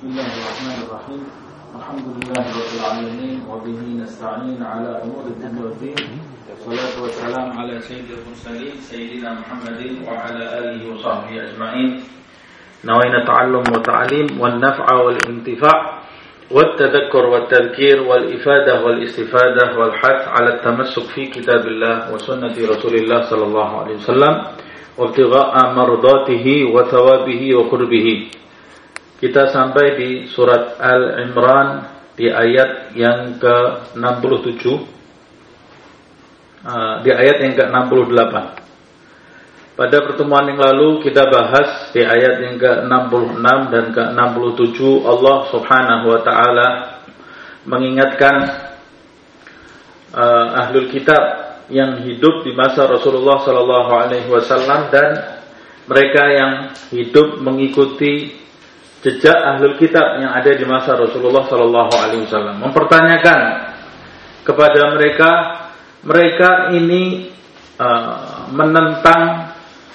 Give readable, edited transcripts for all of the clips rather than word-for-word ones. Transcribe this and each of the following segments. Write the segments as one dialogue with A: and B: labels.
A: Bismillahirrahmanirrahim. Alhamdulillahirabbil alamin wa bihi nasta'in ala umuri dunya waddin. Wassalatu wassalamu ala sayyidil mursalin sayyidina Muhammadin wa ala alihi wa sahbihi ajma'in. Nawaina ta'allum wa ta'lim wan naf'a wal intifa' wat tadhakkur wat tadhkir wal ifadah wal istifadah wal hath 'ala at-tamassuk fi kitabillah wa sunnati Rasulillah sallallahu alaihi wasallam wa ibtigha'a mardatihi wa thawabihi wa qurbihi. Kita sampai di surat Al-Imran di ayat yang ke-67, di ayat yang ke-68. Pada pertemuan yang lalu kita bahas di ayat yang ke-66 dan ke-67 Allah Subhanahu wa taala mengingatkan ahlul kitab yang hidup di masa Rasulullah sallallahu alaihi wasallam dan mereka yang hidup mengikuti jejak ahlul kitab yang ada di masa Rasulullah sallallahu alaihi wasallam, mempertanyakan kepada mereka ini menentang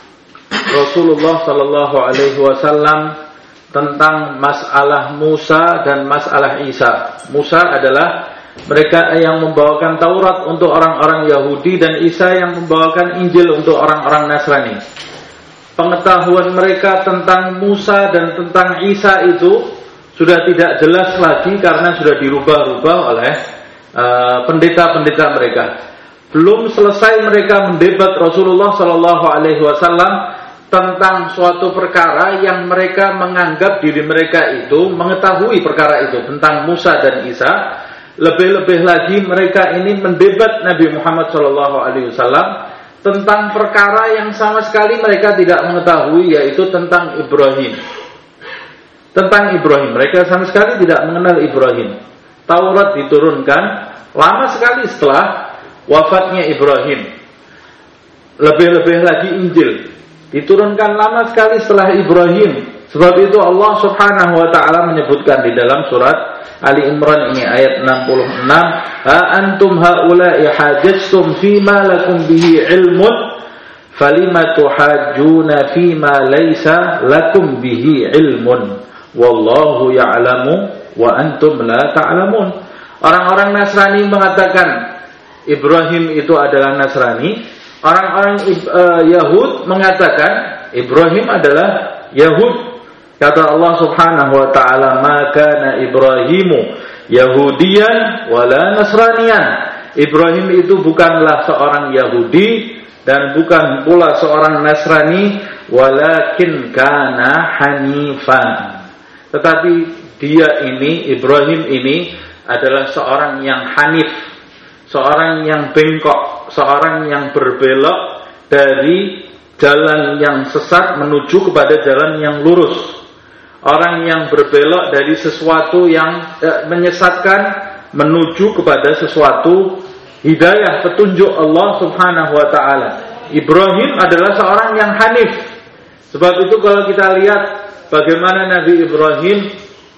A: Rasulullah sallallahu alaihi wasallam tentang masalah Musa dan masalah Isa. Musa adalah mereka yang membawakan Taurat untuk orang-orang Yahudi dan Isa yang membawakan Injil untuk orang-orang Nasrani. Pengetahuan mereka tentang Musa dan tentang Isa itu sudah tidak jelas lagi karena sudah dirubah-rubah oleh pendeta-pendeta mereka. Belum selesai mereka mendebat Rasulullah sallallahu alaihi wasallam tentang suatu perkara yang mereka menganggap diri mereka itu mengetahui perkara itu tentang Musa dan Isa. Lebih-lebih lagi mereka ini mendebat Nabi Muhammad sallallahu alaihi wasallam tentang perkara yang sama sekali mereka tidak mengetahui, yaitu tentang Ibrahim. Tentang Ibrahim, mereka sama sekali tidak mengenal Ibrahim. Taurat diturunkan lama sekali setelah wafatnya Ibrahim. Lebih-lebih lagi Injil diturunkan lama sekali setelah Ibrahim. Sebab itu Allah Subhanahu wa taala menyebutkan di dalam surat Ali Imran ini ayat 66, ha antum haula'i hajjtum fima lakum bihi ilmun falima tuhajjuna fima laysa lakum bihi ilmun wallahu ya'lamu wa antum la ta'lamun. Orang-orang Nasrani mengatakan Ibrahim itu adalah Nasrani, orang-orang Yahud mengatakan Ibrahim adalah Yahud. Kata Allah Subhanahu wa taala, "Maka na Ibrahimu Yahudiyan wala Nasraniyan." Ibrahim itu bukanlah seorang Yahudi dan bukan pula seorang Nasrani, walakin kana hanifan. Tetapi dia ini, Ibrahim ini adalah seorang yang hanif, seorang yang bengkok, seorang yang berbelok dari jalan yang sesat menuju kepada jalan yang lurus. Orang yang berbelok dari sesuatu yang menyesatkan menuju kepada sesuatu hidayah, petunjuk Allah Subhanahu wa taala. Ibrahim adalah seorang yang hanif. Sebab itu kalau kita lihat bagaimana Nabi Ibrahim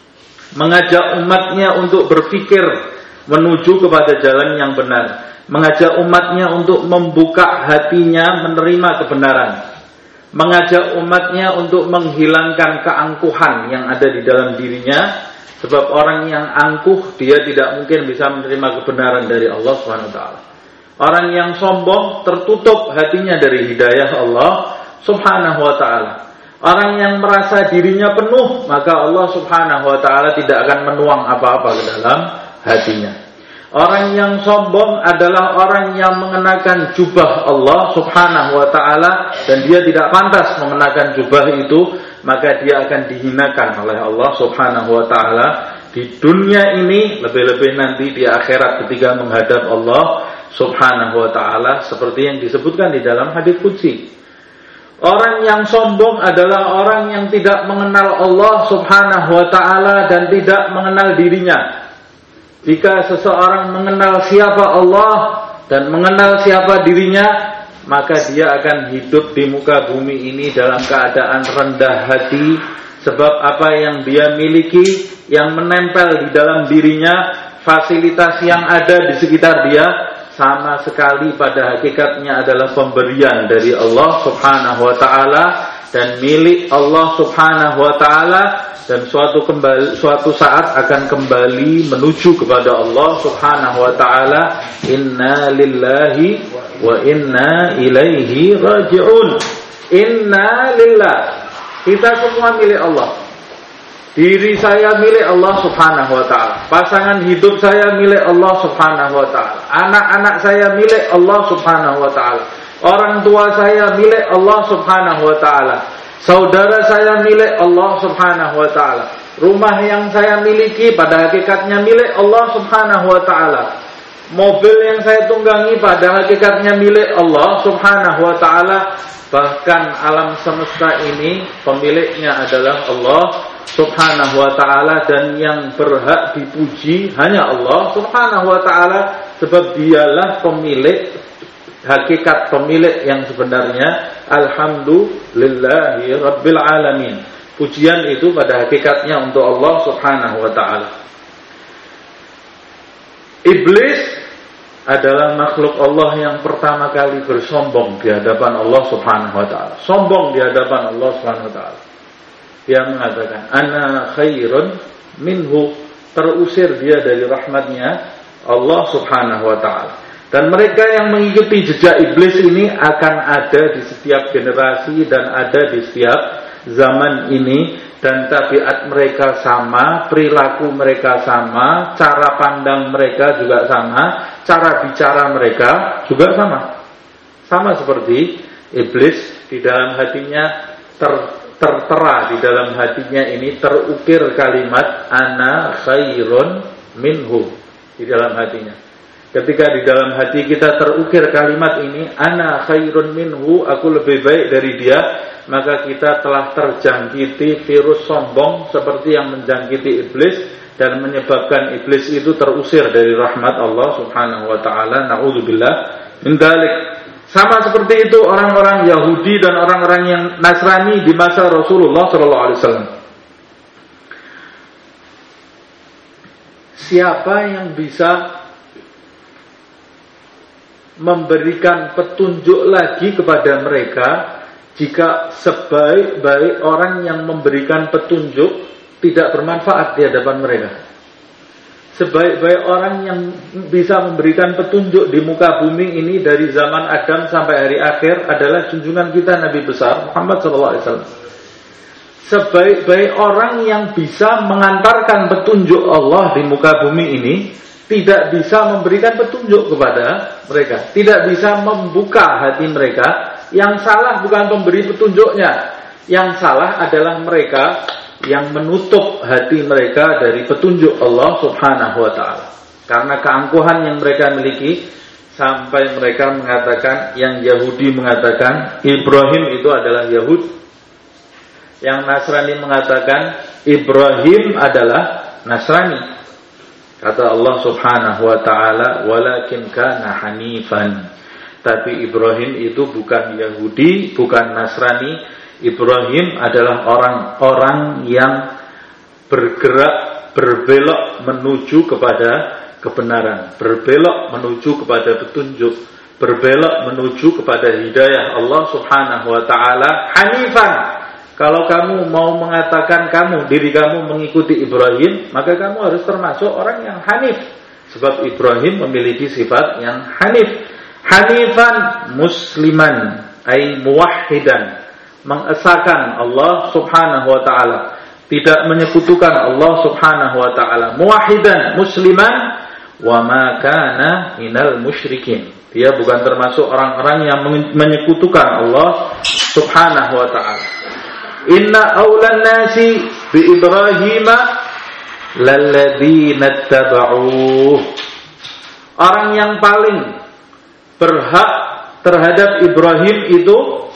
A: mengajak umatnya untuk berpikir menuju kepada jalan yang benar, mengajak umatnya untuk membuka hatinya menerima kebenaran, mengajak umatnya untuk menghilangkan keangkuhan yang ada di dalam dirinya. Sebab orang yang angkuh, dia tidak mungkin bisa menerima kebenaran dari Allah SWT. Orang yang sombong, tertutup hatinya dari hidayah Allah Subhanahu wa ta'ala. Orang yang merasa dirinya penuh, maka Allah Subhanahu wa ta'ala tidak akan menuang apa-apa ke dalam hatinya. Orang yang sombong adalah orang yang mengenakan jubah Allah Subhanahu wa ta'ala dan dia tidak pantas mengenakan jubah itu, maka dia akan dihinakan oleh Allah Subhanahu wa ta'ala di dunia ini, lebih-lebih nanti di akhirat ketika menghadap Allah Subhanahu wa ta'ala, seperti yang disebutkan di dalam hadits qudsi. Orang yang sombong adalah orang yang tidak mengenal Allah Subhanahu wa ta'ala dan tidak mengenal dirinya. Jika seseorang mengenal siapa Allah dan mengenal siapa dirinya, maka dia akan hidup di muka bumi ini dalam keadaan rendah hati. Sebab apa yang dia miliki, yang menempel di dalam dirinya, fasilitas yang ada di sekitar dia, sama sekali pada hakikatnya adalah pemberian dari Allah Subhanahu wa ta'ala dan milik Allah Subhanahu wa taala, dan suatu saat akan kembali menuju kepada Allah Subhanahu wa taala. Inna lillahi wa inna ilaihi raji'un. Inna lillah, kita semua milik Allah. Diri saya milik Allah Subhanahu wa taala. Pasangan hidup saya milik Allah Subhanahu wa taala. Anak-anak saya milik Allah Subhanahu wa taala. Orang tua saya milik Allah Subhanahu wa taala. Saudara saya milik Allah Subhanahu wa taala. Rumah yang saya miliki pada hakikatnya milik Allah Subhanahu wa taala. Mobil yang saya tunggangi pada hakikatnya milik Allah Subhanahu wa taala. Bahkan alam semesta ini pemiliknya adalah Allah Subhanahu wa ta'ala, dan yang berhak dipuji hanya Allah Subhanahu wa ta'ala, sebab dialah pemilik, hakikat pemilik yang sebenarnya. Alhamdulillahi Rabbil Alamin. Pujian itu pada hakikatnya untuk Allah Subhanahu wa ta'ala. Iblis adalah makhluk Allah yang pertama kali bersombong di hadapan Allah Subhanahu wa ta'ala. Sombong di hadapan Allah Subhanahu wa ta'ala. Dia mengatakan, ana khairun minhu, terusir dia dari rahmatnya Allah Subhanahu wa ta'ala. Dan mereka yang mengikuti jejak iblis ini akan ada di setiap generasi dan ada di setiap zaman ini. Dan tabiat mereka sama, perilaku mereka sama, cara pandang mereka juga sama, cara bicara mereka juga sama. Sama seperti iblis, di dalam hatinya tertera di dalam hatinya ini terukir kalimat ana khairun minhu di dalam hatinya. Ketika di dalam hati kita terukir kalimat ini ana khairun minhu, aku lebih baik dari dia, maka kita telah terjangkiti virus sombong seperti yang menjangkiti iblis dan menyebabkan iblis itu terusir dari rahmat Allah Subhanahu wa taala. Na'udzubillah min dzalik. Sama seperti itu orang-orang Yahudi dan orang-orang yang Nasrani di masa Rasulullah SAW. Siapa yang bisa memberikan petunjuk lagi kepada mereka jika sebaik-baik orang yang memberikan petunjuk tidak bermanfaat di hadapan mereka? Sebaik-baik orang yang bisa memberikan petunjuk di muka bumi ini dari zaman Adam sampai hari akhir adalah junjungan kita Nabi besar Muhammad SAW. Sebaik-baik orang yang bisa mengantarkan petunjuk Allah di muka bumi ini tidak bisa memberikan petunjuk kepada mereka, tidak bisa membuka hati mereka. Yang salah bukan pemberi petunjuknya, yang salah adalah mereka yang menutup hati mereka dari petunjuk Allah Subhanahu wa ta'ala. Karena keangkuhan yang mereka miliki, sampai mereka mengatakan, yang Yahudi mengatakan Ibrahim itu adalah Yahud, yang Nasrani mengatakan Ibrahim adalah Nasrani. Kata Allah Subhanahu wa ta'ala, walakin kana hanifan. Tapi Ibrahim itu bukan Yahudi, bukan Nasrani. Ibrahim adalah orang-orang yang bergerak, berbelok menuju kepada kebenaran, berbelok menuju kepada petunjuk, berbelok menuju kepada hidayah Allah Subhanahu wa ta'ala. Hanifan. Kalau kamu mau mengatakan diri kamu mengikuti Ibrahim, maka kamu harus termasuk orang yang hanif. Sebab Ibrahim memiliki sifat yang hanif. Hanifan musliman, ay muwahhidan, mengesahkan Allah Subhanahu wa ta'ala, tidak menyekutukan Allah Subhanahu wa ta'ala. Muwahhidan musliman wa ma kana minal musyrikin. Dia bukan termasuk orang-orang yang menyekutukan Allah Subhanahu wa ta'ala. Inna awlan nasi bi Ibrahima lalladzina tabauh. Orang yang paling berhak terhadap Ibrahim itu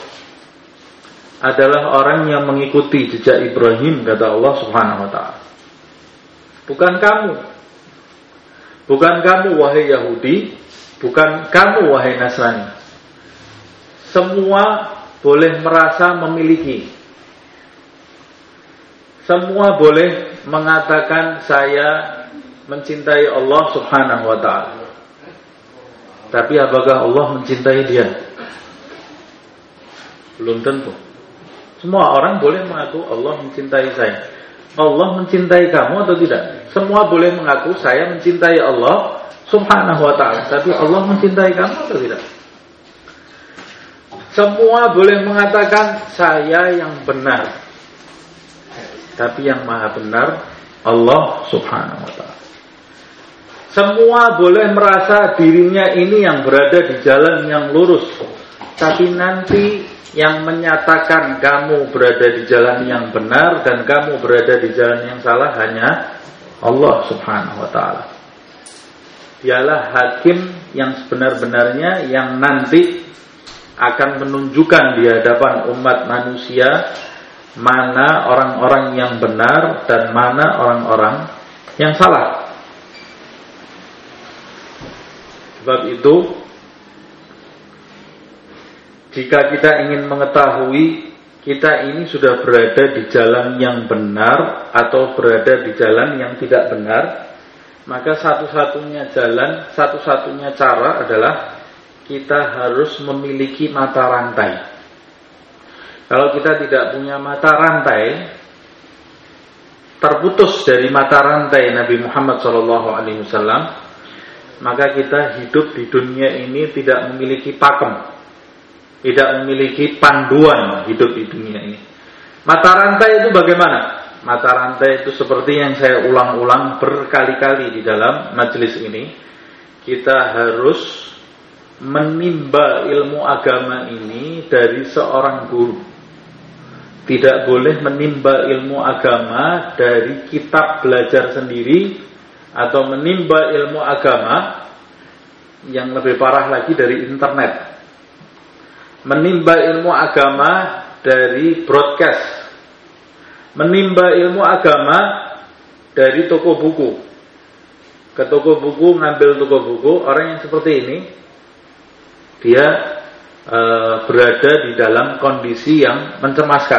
A: adalah orang yang mengikuti jejak Ibrahim, kata Allah Subhanahu wa ta'ala. Bukan kamu. Bukan kamu wahai Yahudi, bukan kamu wahai Nasrani. Semua boleh merasa memiliki. Semua boleh mengatakan saya mencintai Allah Subhanahu wa ta'ala. Tapi apakah Allah mencintai dia? Belum tentu. Semua orang boleh mengaku Allah mencintai saya. Allah mencintai kamu atau tidak? Semua boleh mengaku saya mencintai Allah Subhanahu wa ta'ala. Tapi Allah mencintai kamu atau tidak? Semua boleh mengatakan saya yang benar. Tapi yang maha benar Allah Subhanahu wa ta'ala. Semua boleh merasa dirinya ini yang berada di jalan yang lurus. Tapi nanti yang menyatakan kamu berada di jalan yang benar dan kamu berada di jalan yang salah hanya Allah Subhanahu wa ta'ala. Dialah hakim yang sebenar-benarnya, yang nanti akan menunjukkan di hadapan umat manusia mana orang-orang yang benar dan mana orang-orang yang salah. Sebab itu, jika kita ingin mengetahui kita ini sudah berada di jalan yang benar atau berada di jalan yang tidak benar, maka satu-satunya jalan, satu-satunya cara adalah kita harus memiliki mata rantai. Kalau kita tidak punya mata rantai, terputus dari mata rantai Nabi Muhammad SAW, maka kita hidup di dunia ini tidak memiliki pakem, tidak memiliki panduan hidup di dunia ini. Mata rantai itu bagaimana? Mata rantai itu seperti yang saya ulang-ulang berkali-kali di dalam majelis ini. Kita harus menimba ilmu agama ini dari seorang guru. Tidak boleh menimba ilmu agama dari kitab belajar sendiri atau menimba ilmu agama yang lebih parah lagi dari internet. Menimba ilmu agama dari broadcast. Menimba ilmu agama dari toko buku. Ke toko buku, ngambil toko buku. Orang yang seperti ini, dia berada di dalam kondisi yang mencemaskan.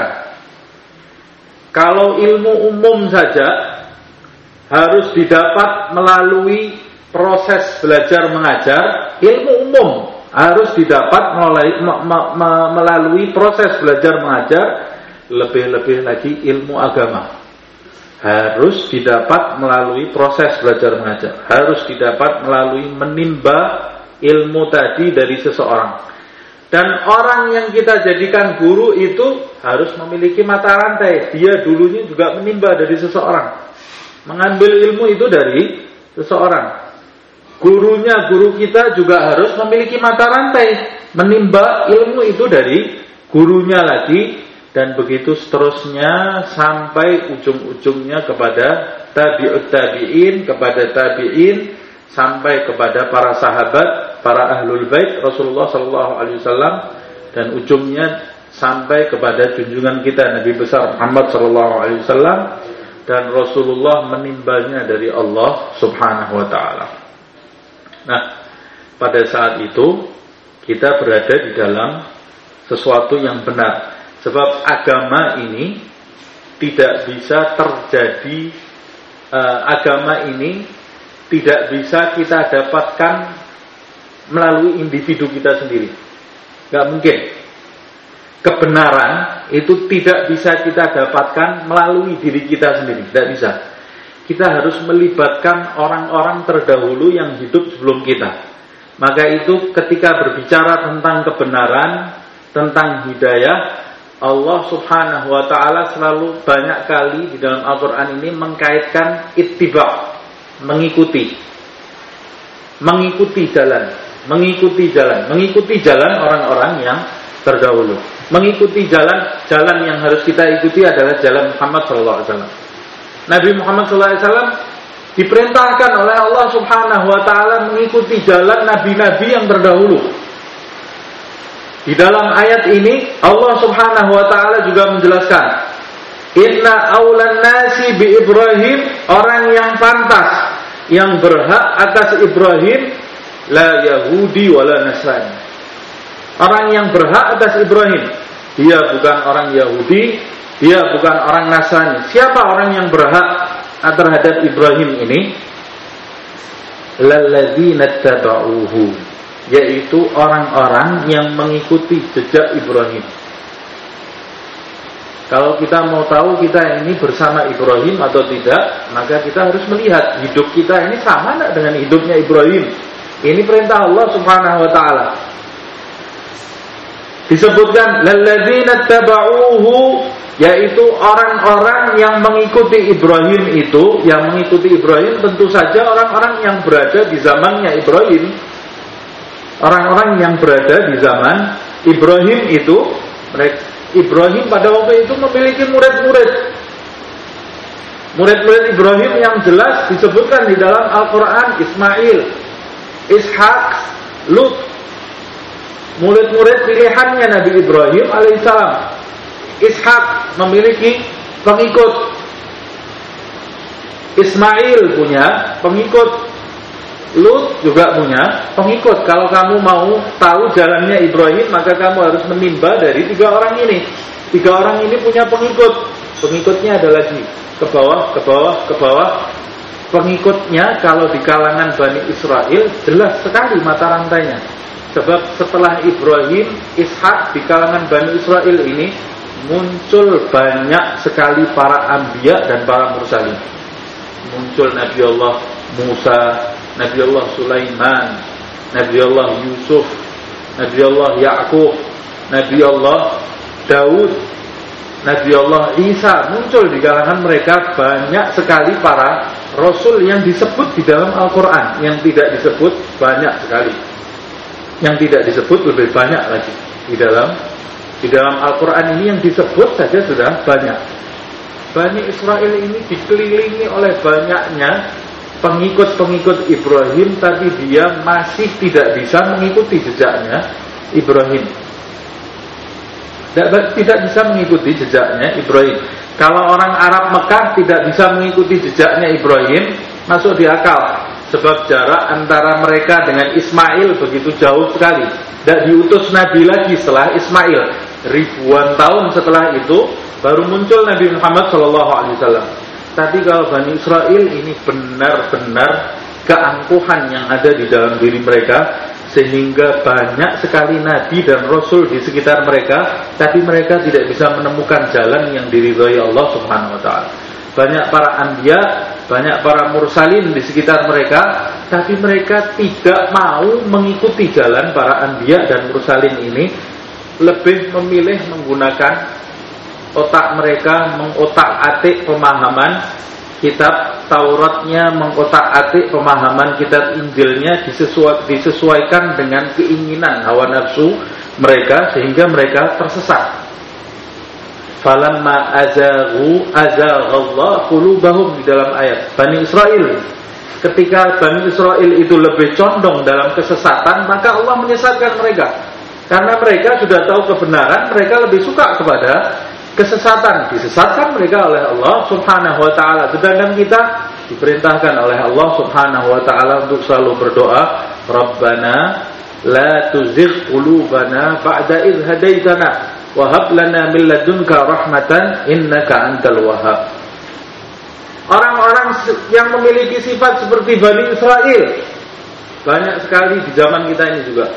A: Kalau ilmu umum saja harus didapat melalui proses belajar mengajar, ilmu umum harus didapat melalui proses belajar mengajar, lebih-lebih lagi ilmu agama harus didapat melalui proses belajar mengajar, harus didapat melalui menimba ilmu tadi dari seseorang. Dan orang yang kita jadikan guru itu harus memiliki mata rantai. Dia dulunya juga menimba dari seseorang, mengambil ilmu itu dari seseorang. Gurunya, guru kita juga harus memiliki mata rantai, menimba ilmu itu dari gurunya lagi, dan begitu seterusnya sampai ujung-ujungnya kepada tabi'ut tabi'in, kepada tabi'in, sampai kepada para sahabat, para ahlul bait Rasulullah SAW, dan ujungnya sampai kepada junjungan kita Nabi besar Muhammad SAW, dan Rasulullah menimbanya dari Allah Subhanahu wa ta'ala. Nah, pada saat itu kita berada di dalam sesuatu yang benar. Sebab agama ini tidak bisa terjadi, agama ini tidak bisa kita dapatkan melalui individu kita sendiri. Gak mungkin. Kebenaran itu tidak bisa kita dapatkan melalui diri kita sendiri. Tidak bisa. Kita harus melibatkan orang-orang terdahulu yang hidup sebelum kita. Maka itu ketika berbicara tentang kebenaran, tentang hidayah, Allah Subhanahu wa ta'ala selalu banyak kali di dalam Al-Quran ini mengkaitkan ittiba', mengikuti jalan orang-orang yang terdahulu. Mengikuti jalan yang harus kita ikuti adalah jalan Muhammad SAW. Nabi Muhammad SAW diperintahkan oleh Allah Subhanahu wa ta'ala mengikuti jalan nabi-nabi yang terdahulu. Di dalam ayat ini Allah Subhanahu wa ta'ala juga menjelaskan, inna aulan nasi bi Ibrahim, orang yang pantas, yang berhak atas Ibrahim, la Yahudi wala Nasrani. Orang yang berhak atas Ibrahim, dia bukan orang Yahudi, dia bukan orang Nasrani. Siapa orang yang berhak terhadap Ibrahim ini? Lalladzina tabauhu, yaitu orang-orang yang mengikuti jejak Ibrahim. Kalau kita mau tahu kita ini bersama Ibrahim atau tidak, maka kita harus melihat hidup kita ini sama tidak dengan hidupnya Ibrahim. Ini perintah Allah Subhanahu wa taala. Disebutkan lalladzina tabauhu, yaitu orang-orang yang mengikuti Ibrahim itu, yang mengikuti Ibrahim tentu saja orang-orang yang berada di zamannya Ibrahim. Orang-orang yang berada di zaman Ibrahim itu, Ibrahim pada waktu itu memiliki murid-murid. Murid-murid Ibrahim yang jelas disebutkan di dalam Al-Quran: Ismail, Ishak, Lut. Murid-murid pilihannya Nabi Ibrahim alaihissalam. Ishak memiliki pengikut, Ismail punya pengikut, Lut juga punya pengikut. Kalau kamu mau tahu jalannya Ibrahim, maka kamu harus menimba dari 3 orang ini. 3 orang ini punya pengikut. Pengikutnya ada lagi ke bawah, ke bawah, ke bawah. Pengikutnya kalau di kalangan Bani Israel jelas sekali mata rantainya. Sebab setelah Ibrahim, Ishak, di kalangan Bani Israel ini muncul banyak sekali para anbiya dan para mursalin. Muncul Nabi Allah Musa, Nabi Allah Sulaiman, Nabi Allah Yusuf, Nabi Allah Ya'qub, Nabi Allah Daud, Nabi Allah Isa. Muncul di kalangan mereka banyak sekali para rasul yang disebut di dalam Al-Quran. Yang tidak disebut banyak sekali. Yang tidak disebut lebih banyak lagi. Di dalam Al-Quran ini yang disebut saja sudah banyak. Bani Israel ini dikelilingi oleh banyaknya pengikut-pengikut Ibrahim, tapi dia masih tidak bisa mengikuti jejaknya Ibrahim. Tidak bisa mengikuti jejaknya Ibrahim. Kalau orang Arab Mekah tidak bisa mengikuti jejaknya Ibrahim, masuk di akal. Sebab jarak antara mereka dengan Ismail begitu jauh sekali. Tidak diutus Nabi lagi setelah Ismail. Ribuan tahun setelah itu baru muncul Nabi Muhammad SAW. Tapi kalau Bani Israel ini benar-benar keangkuhan yang ada di dalam diri mereka, sehingga banyak sekali Nabi dan Rasul di sekitar mereka, tapi mereka tidak bisa menemukan jalan yang diridhai Allah Subhanahu Wa Taala. Banyak para anbiya, banyak para mursalin di sekitar mereka, tapi mereka tidak mau mengikuti jalan para anbiya dan mursalin ini, lebih memilih menggunakan otak mereka, mengotak-atik pemahaman kitab Tauratnya, mengotak-atik pemahaman kitab Injilnya, disesuaikan dengan keinginan hawa nafsu mereka, sehingga mereka tersesat. Falamma azaghallahu qulubahum, di dalam ayat Bani Israel. Ketika Bani Israel itu lebih condong dalam kesesatan, maka Allah menyesatkan mereka. Karena mereka sudah tahu kebenaran, mereka lebih suka kepada kesesatan. Disesatkan mereka oleh Allah Subhanahu wa taala. Sedangkan kita diperintahkan oleh Allah Subhanahu wa taala untuk selalu berdoa, Rabbana la tuzigh qulubana ba'da idh hadaitana wa hab lana min ladunka rahmatan innaka antal wahhab. Orang-orang yang memiliki sifat seperti Bani Israel banyak sekali di zaman kita ini juga.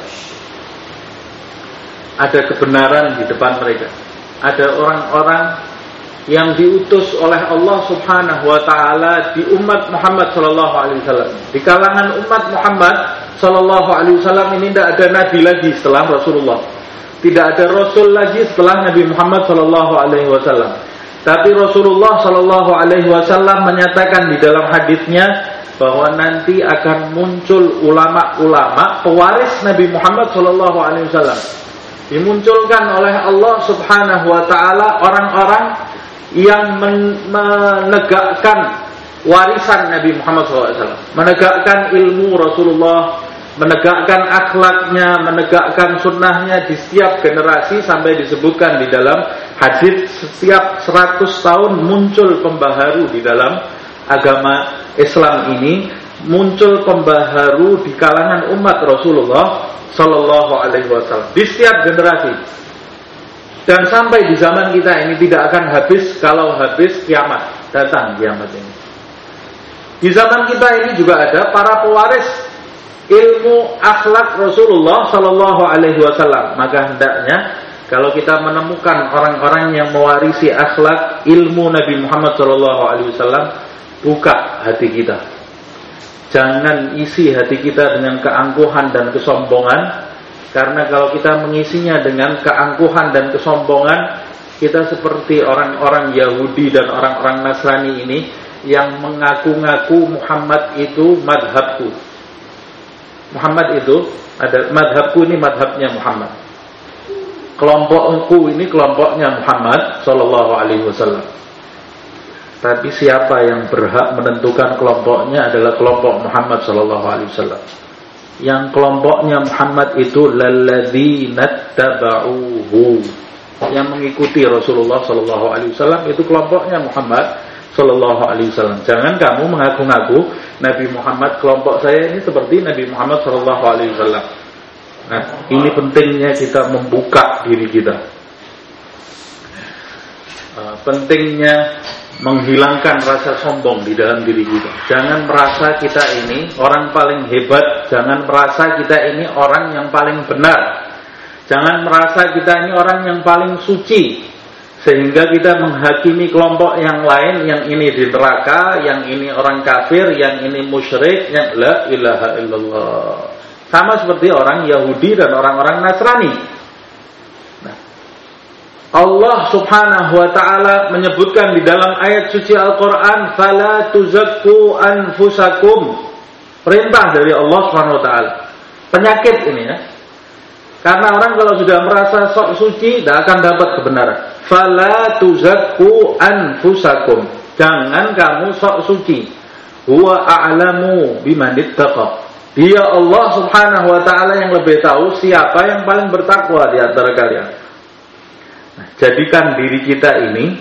A: Ada kebenaran di depan mereka. Ada orang-orang yang diutus oleh Allah Subhanahu wa taala di umat Muhammad sallallahu alaihi wasallam. Di kalangan umat Muhammad sallallahu alaihi wasallam ini tidak ada nabi lagi setelah Rasulullah. Tidak ada rasul lagi setelah Nabi Muhammad sallallahu alaihi wasallam. Tapi Rasulullah sallallahu alaihi wasallam menyatakan di dalam hadisnya bahwa nanti akan muncul ulama-ulama pewaris Nabi Muhammad sallallahu alaihi wasallam. Dimunculkan oleh Allah Subhanahu wa taala orang-orang yang menegakkan warisan Nabi Muhammad SAW, menegakkan ilmu Rasulullah, menegakkan akhlaknya, menegakkan sunnahnya di setiap generasi, sampai disebutkan di dalam hadis setiap 100 tahun muncul pembaharu di dalam agama Islam ini, muncul pembaharu di kalangan umat Rasulullah Sallallahu Alaihi Wasallam di setiap generasi. Dan sampai di zaman kita ini tidak akan habis. Kalau habis kiamat, datang kiamat ini. Di zaman kita ini juga ada para pewaris ilmu akhlak Rasulullah Sallallahu Alaihi Wasallam. Maka hendaknya Kalau kita menemukan orang-orang yang mewarisi akhlak ilmu Nabi Muhammad SAW, buka hati kita. Jangan isi hati kita dengan keangkuhan dan kesombongan, karena kalau kita mengisinya dengan keangkuhan dan kesombongan, kita seperti orang-orang Yahudi dan orang-orang Nasrani ini yang mengaku-ngaku Muhammad itu madhabku. Muhammad itu ada madhabku, ini madhabnya Muhammad. Kelompokku ini kelompoknya Muhammad Sallallahu Alaihi Wasallam. Tapi siapa yang berhak menentukan kelompoknya adalah kelompok Muhammad Sallallahu Alaihi Wasallam. Yang kelompoknya Muhammad itu lalladzina tabauhu, yang mengikuti Rasulullah Sallallahu Alaihi Wasallam, itu kelompoknya Muhammad Sallallahu Alaihi Wasallam. Jangan kamu mengaku-ngaku Nabi Muhammad, kelompok saya ini seperti Nabi Muhammad Sallallahu Alaihi Wasallam. Nah, ini pentingnya kita membuka diri kita. Pentingnya menghilangkan rasa sombong di dalam diri kita. Jangan merasa kita ini orang paling hebat. Jangan merasa kita ini orang yang paling benar. Jangan merasa kita ini orang yang paling suci, sehingga kita menghakimi kelompok yang lain, yang ini di neraka, yang ini orang kafir, yang ini musyrik, yang la ilaha illallah. Sama seperti orang Yahudi dan orang-orang Nasrani. Nah, Allah Subhanahu wa ta'ala menyebutkan di dalam ayat suci Al-Quran, fala tuzakku anfusakum. Perintah dari Allah Subhanahu wa ta'ala. Penyakit ini ya. Karena orang kalau sudah merasa sok suci, tidak akan dapat kebenaran. Fala tuzakku anfusakum. Jangan kamu sok suci. Huwa a'lamu bimanittaqa. Dia Allah Subhanahu wa ta'ala yang lebih tahu siapa yang paling bertakwa di antara kalian. Nah, jadikan diri kita ini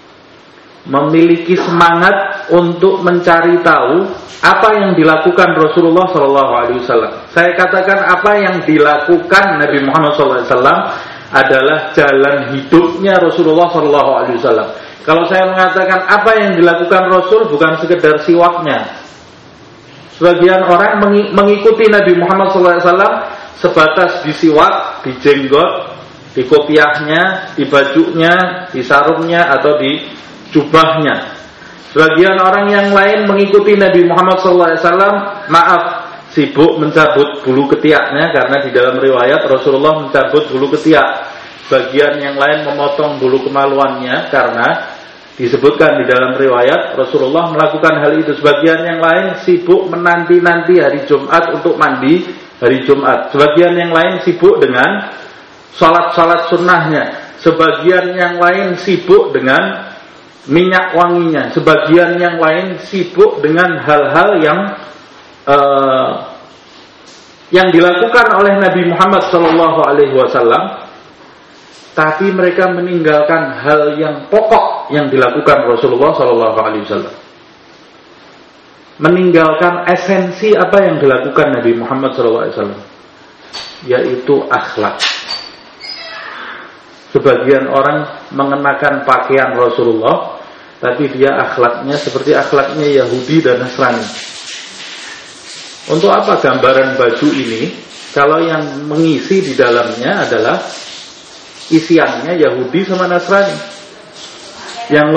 A: memiliki semangat untuk mencari tahu apa yang dilakukan Rasulullah SAW. Saya katakan apa yang dilakukan Nabi Muhammad SAW adalah jalan hidupnya Rasulullah SAW. Kalau saya mengatakan apa yang dilakukan Rasul, bukan sekedar siwaknya. Sebagian orang mengikuti Nabi Muhammad SAW sebatas di siwak, di jenggot, di kopiahnya, di bajunya, di sarungnya, atau di jubahnya. Sebagian orang yang lain mengikuti Nabi Muhammad SAW, sibuk mencabut bulu ketiaknya, karena di dalam riwayat Rasulullah mencabut bulu ketiak. Sebagian yang lain memotong bulu kemaluannya, karena disebutkan di dalam riwayat Rasulullah melakukan hal itu. Sebagian yang lain sibuk menanti-nanti hari Jumat untuk mandi hari Jumat. Sebagian yang lain sibuk dengan salat-salat sunnahnya. Sebagian yang lain sibuk dengan minyak wanginya. Sebagian yang lain sibuk dengan hal-hal yang dilakukan oleh Nabi Muhammad SAW. Tapi mereka meninggalkan hal yang pokok yang dilakukan Rasulullah SAW. Meninggalkan esensi apa yang dilakukan Nabi Muhammad SAW, yaitu akhlak. Sebagian orang mengenakan pakaian Rasulullah, tapi dia akhlaknya seperti akhlaknya Yahudi dan Nasrani. Untuk apa gambaran baju ini? Kalau yang mengisi di dalamnya adalah isiannya Yahudi sama Nasrani. Yang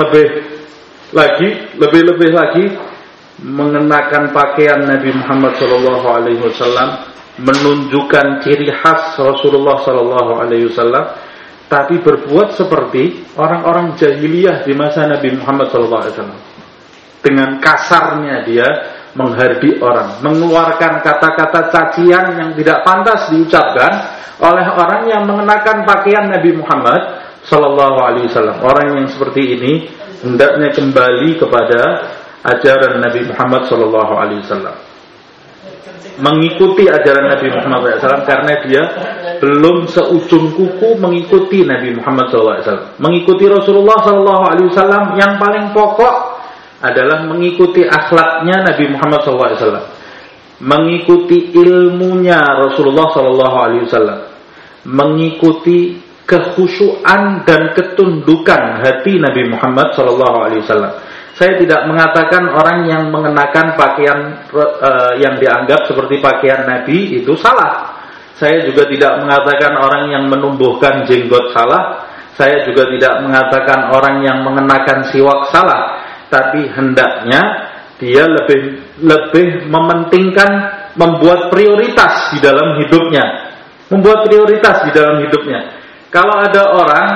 A: lebih lagi mengenakan pakaian Nabi Muhammad SAW, menunjukkan ciri khas Rasulullah SAW, tapi berbuat seperti orang-orang jahiliyah di masa Nabi Muhammad SAW. Dengan kasarnya dia menghardik orang, mengeluarkan kata-kata cacian yang tidak pantas diucapkan oleh orang yang mengenakan pakaian Nabi Muhammad SAW. Orang yang seperti ini hendaknya kembali kepada ajaran Nabi Muhammad SAW, mengikuti ajaran Nabi Muhammad SAW, karena dia belum seujung kuku mengikuti Nabi Muhammad SAW. Mengikuti Rasulullah SAW yang paling pokok adalah mengikuti akhlaknya Nabi Muhammad SAW, mengikuti ilmunya Rasulullah SAW, mengikuti kekhusyuan dan ketundukan hati Nabi Muhammad SAW. Saya tidak mengatakan orang yang mengenakan pakaian yang dianggap seperti pakaian Nabi itu salah. Saya juga tidak mengatakan orang yang menumbuhkan jenggot salah. Saya juga tidak mengatakan orang yang mengenakan siwak salah. Tapi hendaknya dia lebih mementingkan membuat prioritas di dalam hidupnya. Membuat prioritas di dalam hidupnya. Kalau ada orang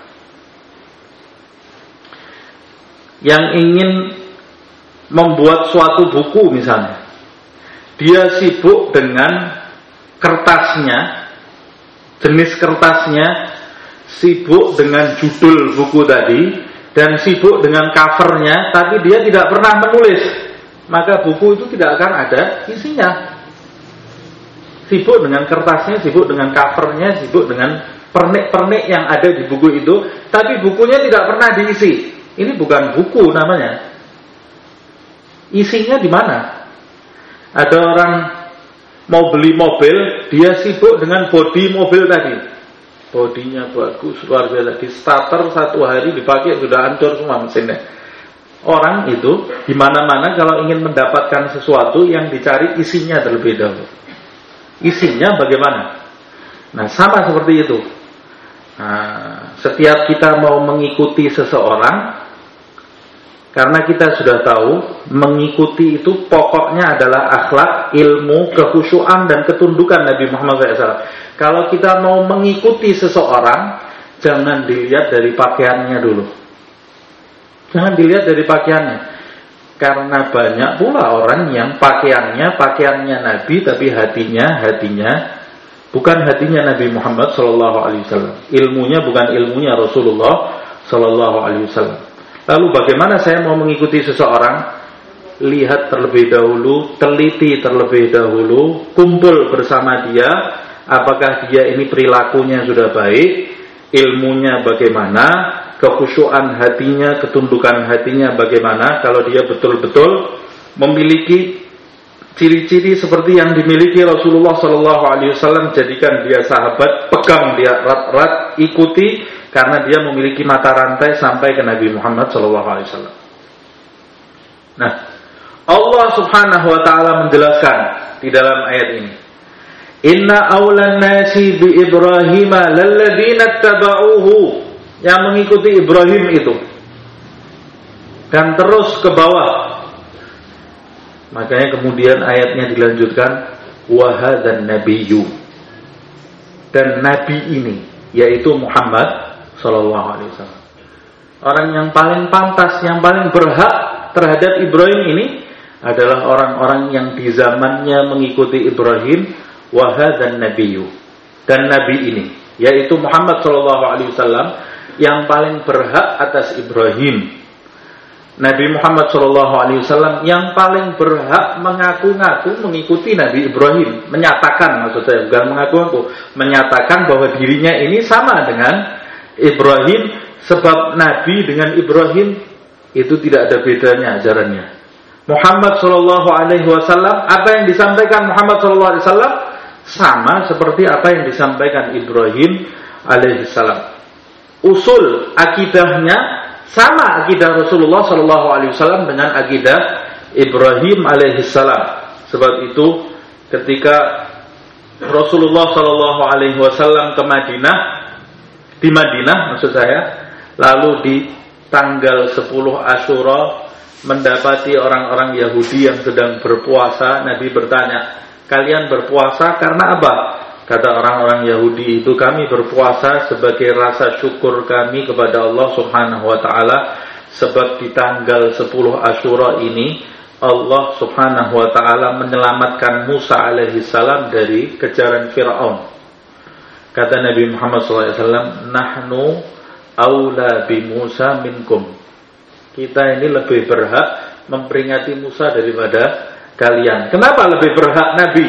A: yang ingin membuat suatu buku misalnya, dia sibuk dengan kertasnya, jenis kertasnya, sibuk dengan judul buku tadi, dan sibuk dengan covernya, tapi dia tidak pernah menulis, maka buku itu tidak akan ada isinya. Sibuk dengan kertasnya, sibuk dengan covernya, sibuk dengan pernik-pernik yang ada di buku itu, tapi bukunya tidak pernah diisi. Ini bukan buku namanya. Isinya di mana? Ada orang mau beli mobil, dia sibuk dengan bodi mobil tadi. Bodinya bagus, luar biasa. Di starter 1 hari dipakai sudah hancur semua mesinnya. Orang itu di mana-mana kalau ingin mendapatkan sesuatu yang dicari isinya terlebih dahulu. Isinya bagaimana? Nah, sama seperti itu. Nah, setiap kita mau mengikuti seseorang, karena kita sudah tahu mengikuti itu pokoknya adalah akhlak, ilmu, kekhusyuan dan ketundukan Nabi Muhammad SAW. Kalau kita mau mengikuti seseorang, jangan dilihat dari pakaiannya dulu. Jangan dilihat dari pakaiannya. Karena banyak pula orang yang pakaiannya Nabi, tapi hatinya bukan hatinya Nabi Muhammad SAW. Ilmunya bukan ilmunya Rasulullah SAW. Lalu bagaimana saya mau mengikuti seseorang? Lihat terlebih dahulu, teliti terlebih dahulu, kumpul bersama dia. Apakah dia ini perilakunya sudah baik, ilmunya bagaimana, kekhusyuan hatinya, ketundukan hatinya bagaimana. Kalau dia betul-betul memiliki ciri-ciri seperti yang dimiliki Rasulullah SAW, jadikan dia sahabat, pegang dia erat-erat, ikuti. Karena dia memiliki mata rantai sampai ke Nabi Muhammad SAW. Nah, Allah Subhanahu wa Ta'ala menjelaskan di dalam ayat ini, Inna awlan nasi bi Ibrahim lalladzina tabauhu, yang mengikuti Ibrahim itu, dan terus ke bawah. Makanya kemudian ayatnya dilanjutkan, wa hadzan nabiyyu, dan nabi ini yaitu Muhammad Sallallahu Alaihi Wasallam, orang yang paling pantas, yang paling berhak terhadap Ibrahim ini adalah orang-orang yang di zamannya mengikuti Ibrahim. Wahadzan nabiyyu, dan nabi ini yaitu Muhammad Sallallahu Alaihi Wasallam yang paling berhak atas Ibrahim. Nabi Muhammad Sallallahu Alaihi Wasallam yang paling berhak mengaku-ngaku mengikuti Nabi Ibrahim, menyatakan, maksud saya bukan mengaku-ngaku, menyatakan bahwa dirinya ini sama dengan Ibrahim, sebab Nabi dengan Ibrahim itu tidak ada bedanya ajarannya. Muhammad Sallallahu Alaihi Wasallam, apa yang disampaikan Muhammad Sallallahu Alaihi Wasallam sama seperti apa yang disampaikan Ibrahim Alaihissalam. Usul akidahnya sama, akidah Rasulullah Sallallahu Alaihi Wasallam dengan akidah Ibrahim Alaihissalam. Sebab itu ketika Rasulullah Sallallahu Alaihi Wasallam ke Madinah, di Madinah maksud saya, lalu di tanggal 10 Asyura mendapati orang-orang Yahudi yang sedang berpuasa. Nabi bertanya, kalian berpuasa karena apa? Kata orang-orang Yahudi itu, kami berpuasa sebagai rasa syukur kami kepada Allah Subhanahu wa Ta'ala, sebab di tanggal 10 Asyura ini Allah Subhanahu wa Ta'ala menyelamatkan Musa alaihissalam dari kejaran Fir'aun. Kata Nabi Muhammad SAW, nahnu aula bi Musa minkum, kita ini lebih berhak memperingati Musa daripada kalian. Kenapa lebih berhak Nabi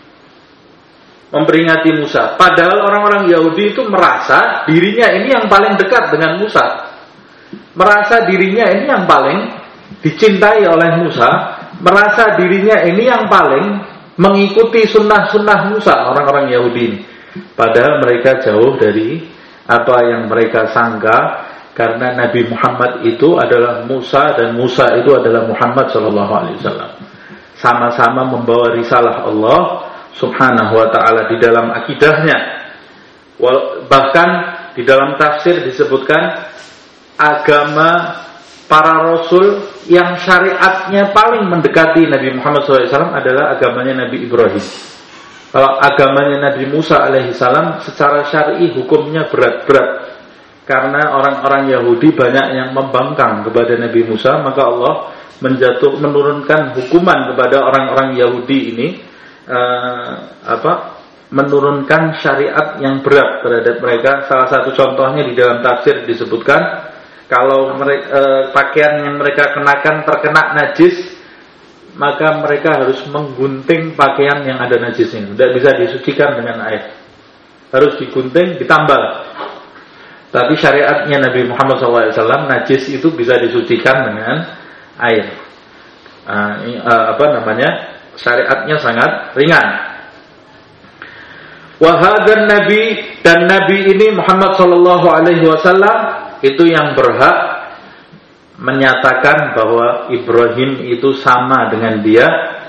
A: memperingati Musa? Padahal orang-orang Yahudi itu merasa dirinya ini yang paling dekat dengan Musa, merasa dirinya ini yang paling dicintai oleh Musa, merasa dirinya ini yang paling mengikuti sunnah-sunnah Musa, orang-orang Yahudi ini. Padahal mereka jauh dari apa yang mereka sangka, karena Nabi Muhammad itu adalah Musa dan Musa itu adalah Muhammad SAW. Sama-sama membawa risalah Allah, Subhanahu wa ta'ala di dalam akidahnya. Bahkan di dalam tafsir disebutkan agama para rasul yang syariatnya paling mendekati Nabi Muhammad SAW adalah agamanya Nabi Ibrahim. Kalau agamanya Nabi Musa alaihissalam secara syar'i hukumnya berat-berat, karena orang-orang Yahudi banyak yang membangkang kepada Nabi Musa, maka Allah menurunkan hukuman kepada orang-orang Yahudi ini, menurunkan syariat yang berat terhadap mereka. Salah satu contohnya di dalam tafsir disebutkan, kalau pakaian yang mereka kenakan terkena najis, maka mereka harus menggunting pakaian yang ada najisnya. Tidak bisa disucikan dengan air, harus digunting, ditambal. Tapi syariatnya Nabi Muhammad SAW, najis itu bisa disucikan dengan air. Syariatnya sangat ringan. Wahadan Nabi, dan Nabi ini Muhammad SAW itu yang berhak menyatakan bahwa Ibrahim itu sama dengan dia.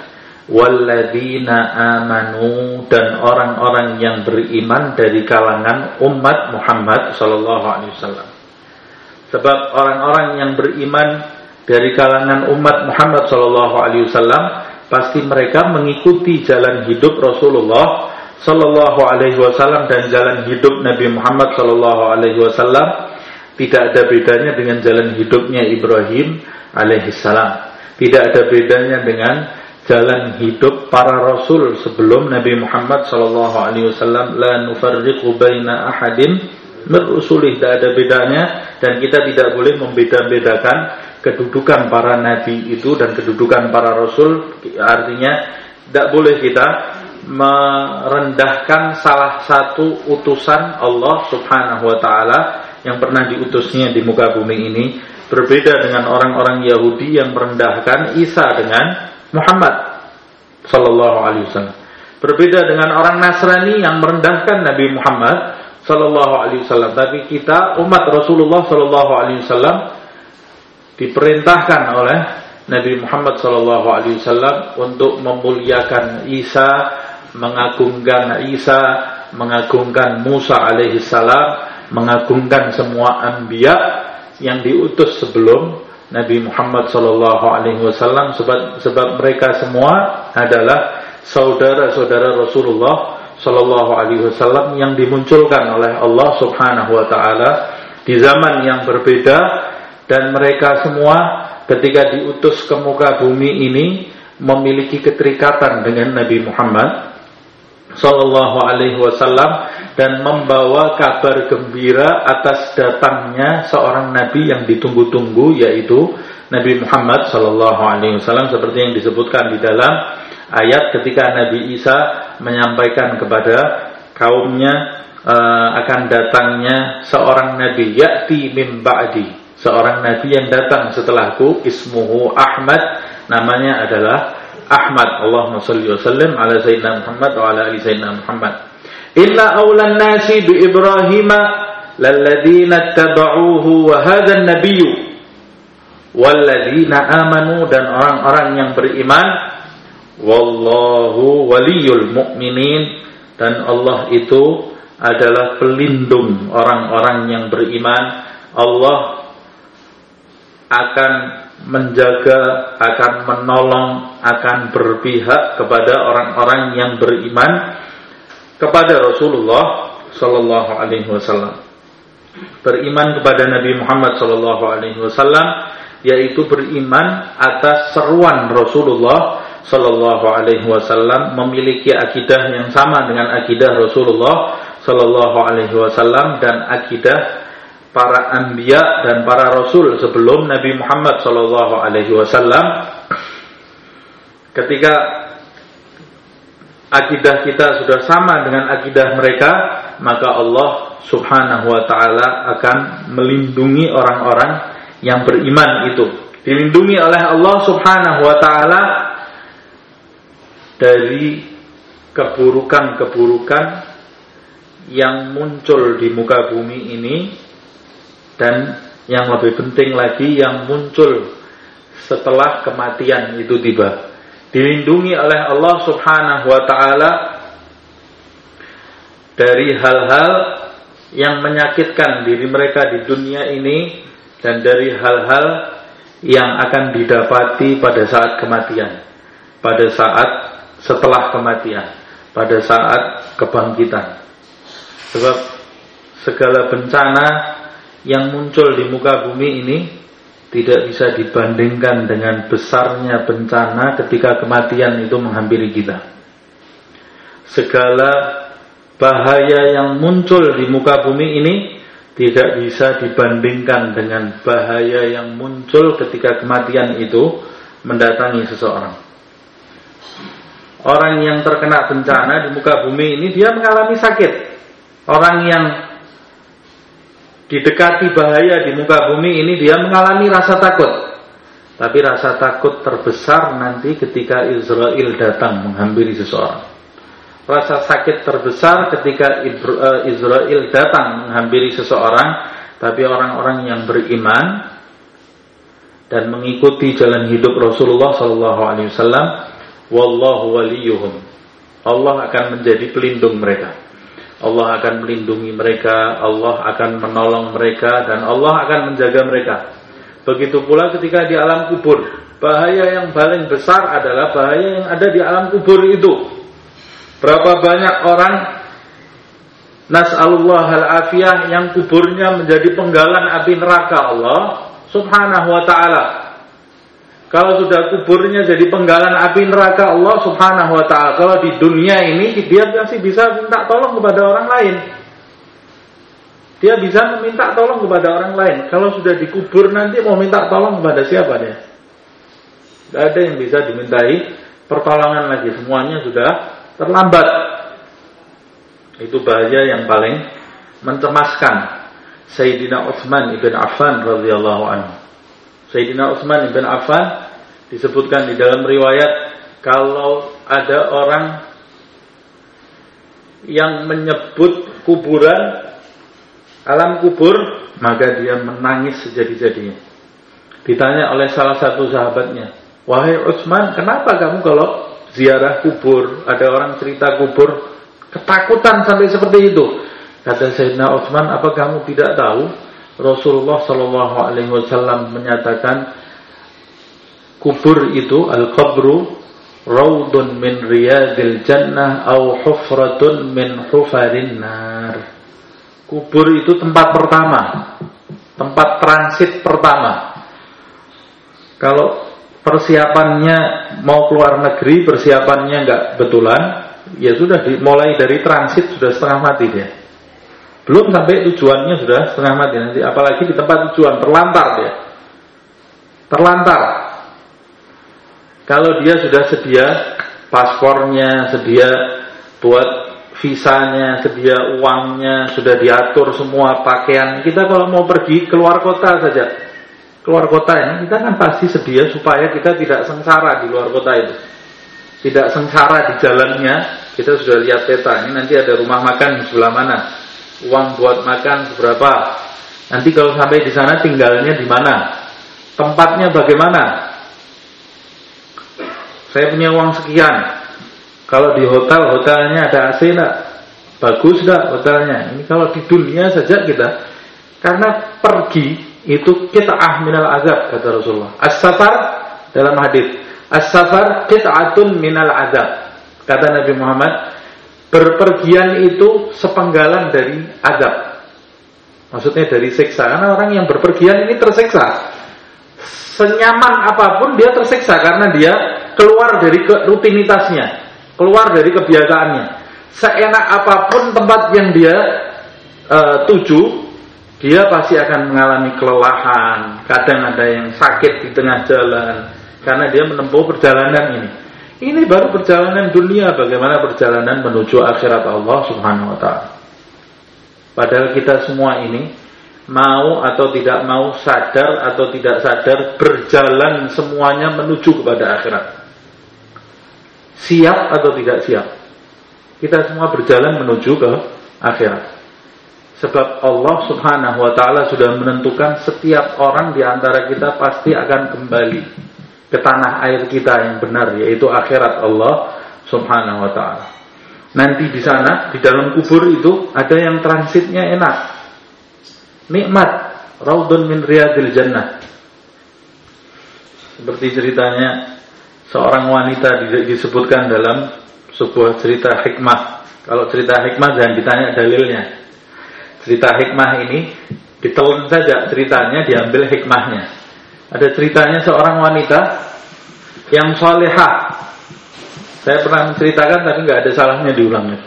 A: Walladzina amanu, dan orang-orang yang beriman dari kalangan umat Muhammad sallallahu alaihi wasallam. Sebab orang-orang yang beriman dari kalangan umat Muhammad sallallahu alaihi wasallam pasti mereka mengikuti jalan hidup Rasulullah sallallahu alaihi wasallam dan jalan hidup Nabi Muhammad sallallahu alaihi wasallam tidak ada bedanya dengan jalan hidupnya Ibrahim alaihissalam. Tidak ada bedanya dengan jalan hidup para rasul sebelum Nabi Muhammad sallallahu alaihi wasallam. La nufarriqu baina ahadin min rusulih. Tidak ada bedanya, dan kita tidak boleh membeda-bedakan kedudukan para nabi itu dan kedudukan para rasul. Artinya tidak boleh kita merendahkan salah satu utusan Allah Subhanahu wa taala yang pernah diutusnya di muka bumi ini, berbeda dengan orang-orang Yahudi yang merendahkan Isa dengan Muhammad sallallahu alaihi wasallam. Berbeda dengan orang Nasrani yang merendahkan Nabi Muhammad sallallahu alaihi wasallam. Tapi kita umat Rasulullah sallallahu alaihi wasallam diperintahkan oleh Nabi Muhammad sallallahu alaihi wasallam untuk memuliakan Isa, mengagungkan Isa, mengagungkan Musa alaihi salam, mengagungkan semua anbiya yang diutus sebelum Nabi Muhammad sallallahu alaihi wasallam, sebab mereka semua adalah saudara-saudara Rasulullah sallallahu alaihi wasallam yang dimunculkan oleh Allah Subhanahu wa taala di zaman yang berbeda, dan mereka semua ketika diutus ke muka bumi ini memiliki keterikatan dengan Nabi Muhammad sallallahu alaihi wasallam dan membawa kabar gembira atas datangnya seorang nabi yang ditunggu-tunggu, yaitu Nabi Muhammad sallallahu alaihi wasallam, seperti yang disebutkan di dalam ayat ketika Nabi Isa menyampaikan kepada kaumnya akan datangnya seorang nabi, ya'ti min ba'di, seorang nabi yang datang setelahku, ismuhu Ahmad, namanya adalah Ahmad. Allahumma shalli wa sallim ala sayyidina Muhammad wa ala ali sayyidina Muhammad. Inna awlan nasi bi Ibrahima lalladzina tabauhu wa hadzan nabiyyu walladzina amanu, dan orang-orang yang beriman. Wallahu waliyul mu'minin, dan Allah itu adalah pelindung orang-orang yang beriman. Allah akan menjaga, akan menolong, akan berpihak kepada orang-orang yang beriman kepada Rasulullah sallallahu alaihi wasallam. Beriman kepada Nabi Muhammad sallallahu alaihi wasallam yaitu beriman atas seruan Rasulullah sallallahu alaihi wasallam, memiliki akidah yang sama dengan akidah Rasulullah sallallahu alaihi wasallam dan akidah para anbiya dan para rasul sebelum Nabi Muhammad sallallahu alaihi wasallam. Ketika akidah kita sudah sama dengan akidah mereka, maka Allah Subhanahu wa taala akan melindungi orang-orang yang beriman itu. Dilindungi oleh Allah Subhanahu wa taala dari keburukan-keburukan yang muncul di muka bumi ini, dan yang lebih penting lagi yang muncul setelah kematian itu tiba. Dilindungi oleh Allah Subhanahu wa taala dari hal-hal yang menyakitkan diri mereka di dunia ini dan dari hal-hal yang akan didapati pada saat kematian, pada saat setelah kematian, pada saat kebangkitan. Sebab segala bencana yang muncul di muka bumi ini tidak bisa dibandingkan dengan besarnya bencana ketika kematian itu menghampiri kita. Segala bahaya yang muncul di muka bumi ini tidak bisa dibandingkan dengan bahaya yang muncul ketika kematian itu mendatangi seseorang. Orang yang terkena bencana di muka bumi ini dia mengalami sakit. Orang yang didekati bahaya di muka bumi ini dia mengalami rasa takut. Tapi rasa takut terbesar nanti ketika Israel datang menghampiri seseorang. Rasa sakit terbesar ketika Israel datang menghampiri seseorang. Tapi orang-orang yang beriman dan mengikuti jalan hidup Rasulullah SAW, wallahu waliyuhum, Allah akan menjadi pelindung mereka. Allah akan melindungi mereka, Allah akan menolong mereka, dan Allah akan menjaga mereka. Begitu pula ketika di alam kubur. Bahaya yang paling besar adalah bahaya yang ada di alam kubur itu. Berapa banyak orang, nas'alullah al-afiyah, yang kuburnya menjadi penggalan api neraka Allah subhanahu wa ta'ala. Kalau sudah kuburnya jadi penggalan api neraka Allah subhanahu wa ta'ala, kalau di dunia ini dia masih bisa minta tolong kepada orang lain. Dia bisa meminta tolong kepada orang lain. Kalau sudah dikubur nanti mau minta tolong kepada siapa dia? Tidak ada yang bisa dimintai pertolongan lagi. Semuanya sudah terlambat. Itu bahaya yang paling mencemaskan. Sayyidina Utsman ibn Affan radhiyallahu anhu. Sayyidina Utsman ibn Affan disebutkan di dalam riwayat, kalau ada orang yang menyebut kuburan, alam kubur, maka dia menangis sejadi-jadinya. Ditanya oleh salah satu sahabatnya, wahai Utsman, kenapa kamu kalau ziarah kubur, ada orang cerita kubur, ketakutan sampai seperti itu? Kata Sayyidina Utsman, apa kamu tidak tahu Rasulullah SAW menyatakan kubur itu, al-qabru raudun min riyadil jannah au hufratun min hufarin nar. Kubur itu tempat pertama, tempat transit pertama. Kalau persiapannya mau keluar negeri, persiapannya enggak betulan, ya sudah dimulai dari transit sudah setengah mati dia. Belum sampai tujuannya sudah setengah mati nanti, apalagi di tempat tujuan terlantar dia. Terlantar. Kalau dia sudah sedia paspornya, sedia buat visanya, sedia uangnya, sudah diatur semua pakaian. Kita kalau mau pergi keluar kota saja, keluar kota ini kita kan pasti sedia supaya kita tidak sengsara di luar kota itu. Tidak sengsara di jalannya. Kita sudah lihat peta, ini nanti ada rumah makan di sebelah mana, uang buat makan berapa, nanti kalau sampai di sana tinggalnya di mana, tempatnya bagaimana. Saya punya uang sekian, kalau di hotel, hotelnya ada AC enggak, bagus enggak hotelnya. Ini kalau di dunia saja kita, karena pergi itu qit'ah minal azab, kata Rasulullah. As-safar, dalam hadis, as-safar qit'atun minal azab, kata Nabi Muhammad, berpergian itu sepenggalan dari azab. Maksudnya dari siksa. Karena orang yang berpergian ini tersiksa. Senyaman apapun dia tersiksa, karena dia keluar dari rutinitasnya, keluar dari kebiasaannya. Seenak apapun tempat yang dia tuju, dia pasti akan mengalami kelelahan. Kadang ada yang sakit di tengah jalan karena dia menempuh perjalanan ini. Ini baru perjalanan dunia, bagaimana perjalanan menuju akhirat Allah subhanahu wa ta'ala. Padahal kita semua ini, mau atau tidak mau, sadar atau tidak sadar, berjalan semuanya menuju kepada akhirat. Siap atau tidak siap, kita semua berjalan menuju ke akhirat. Sebab Allah subhanahu wa ta'ala sudah menentukan setiap orang di antara kita pasti akan kembali ke tanah air kita yang benar, yaitu akhirat Allah subhanahu wa ta'ala. Nanti di sana, di dalam kubur itu ada yang transitnya enak, nikmat, raudun min riyadil jannah. Seperti ceritanya seorang wanita disebutkan dalam sebuah cerita hikmah. Kalau cerita hikmah jangan ditanya dalilnya. Cerita hikmah ini ditelan saja ceritanya, diambil hikmahnya. Ada ceritanya seorang wanita yang salihah. Saya pernah menceritakan tapi nggak ada salahnya diulangnya.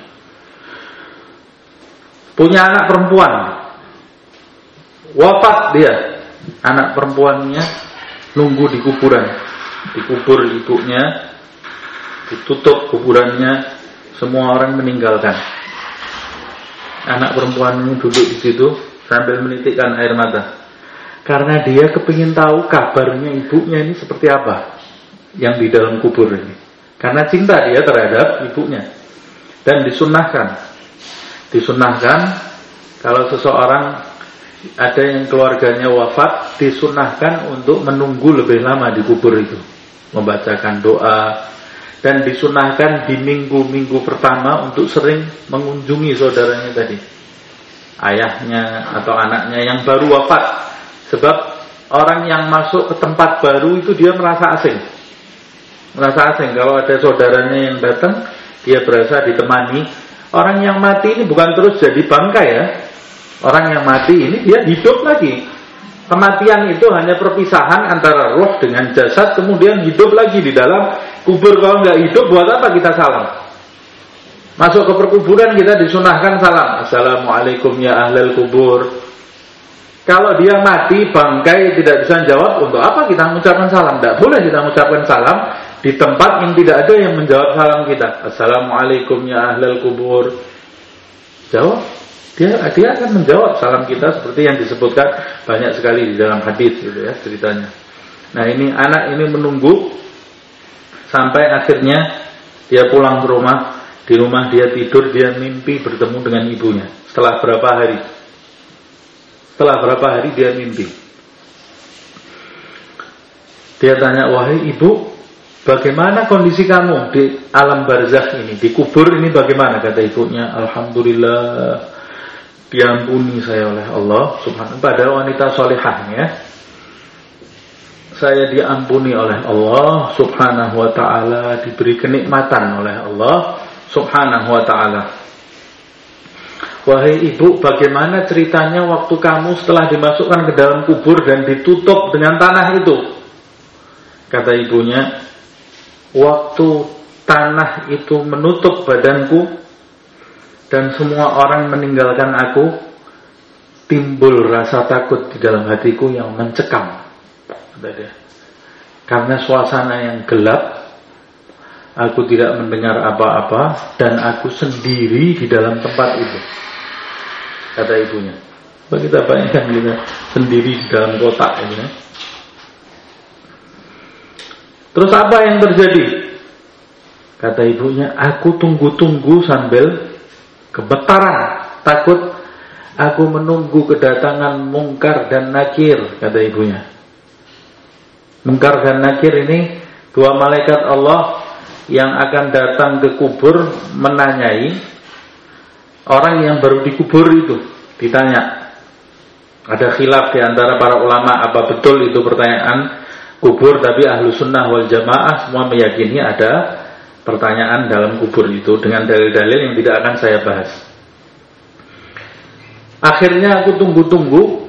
A: Punya anak perempuan, wafat dia. Anak perempuannya nunggu di kuburan, dikubur ibunya, ditutup kuburannya, semua orang meninggalkan. Anak perempuan ini duduk di situ sambil menitikkan air mata, karena dia kepingin tahu kabarnya ibunya ini seperti apa yang di dalam kubur ini. Karena cinta dia terhadap ibunya. Dan disunahkan kalau seseorang ada yang keluarganya wafat, disunahkan untuk menunggu lebih lama di kubur itu, membacakan doa. Dan disunahkan di minggu-minggu pertama untuk sering mengunjungi saudaranya tadi, ayahnya atau anaknya yang baru wafat. Sebab orang yang masuk ke tempat baru itu dia merasa asing. Kalau ada saudaranya yang datang, dia berasa ditemani. Orang yang mati ini bukan terus jadi bangkai ya. Orang yang mati ini dia hidup lagi. Kematian itu hanya perpisahan antara roh dengan jasad, kemudian hidup lagi di dalam kubur. Kalau nggak hidup, buat apa kita salam? Masuk ke perkuburan kita disunahkan salam, assalamualaikum ya ahlal kubur. Kalau dia mati, bangkai, tidak bisa jawab, untuk apa kita mengucapkan salam? Tidak boleh kita mengucapkan salam di tempat yang tidak ada yang menjawab salam kita. Assalamualaikum ya ahlal kubur. Jawab. Dia akan menjawab salam kita seperti yang disebutkan banyak sekali di dalam hadis gitu ya ceritanya. Nah, ini anak ini menunggu sampai akhirnya dia pulang ke rumah. Di rumah dia tidur, dia mimpi bertemu dengan ibunya. Setelah berapa hari dia mimpi. Dia tanya, wahai ibu, bagaimana kondisi kamu di alam barzakh ini, di kubur ini bagaimana? Kata ibunya, alhamdulillah, diampuni saya oleh Allah subhanahu. Padahal wanita solehahnya, saya diampuni oleh Allah subhanahu wa ta'ala, diberi kenikmatan oleh Allah subhanahu wa ta'ala. Wahai ibu, bagaimana ceritanya waktu kamu setelah dimasukkan ke dalam kubur dan ditutup dengan tanah itu? Kata ibunya, waktu tanah itu menutup badanku dan semua orang meninggalkan aku, timbul rasa takut di dalam hatiku yang mencekam. Karena suasana yang gelap, aku tidak mendengar apa-apa, dan aku sendiri di dalam tempat itu. Kata ibunya. Kita bayangkan kita sendiri di dalam kotak ini. Terus apa yang terjadi? Kata ibunya, aku tunggu-tunggu sambil gemetaran, takut. Aku menunggu kedatangan Munkar dan Nakir, kata ibunya. Munkar dan Nakir ini dua malaikat Allah yang akan datang ke kubur menanyai orang yang baru dikubur itu. Ditanya. Ada khilaf di antara para ulama apa betul itu pertanyaan kubur, tapi ahlu sunnah wal jamaah semua meyakini ada pertanyaan dalam kubur itu dengan dalil-dalil yang tidak akan saya bahas. Akhirnya aku tunggu-tunggu,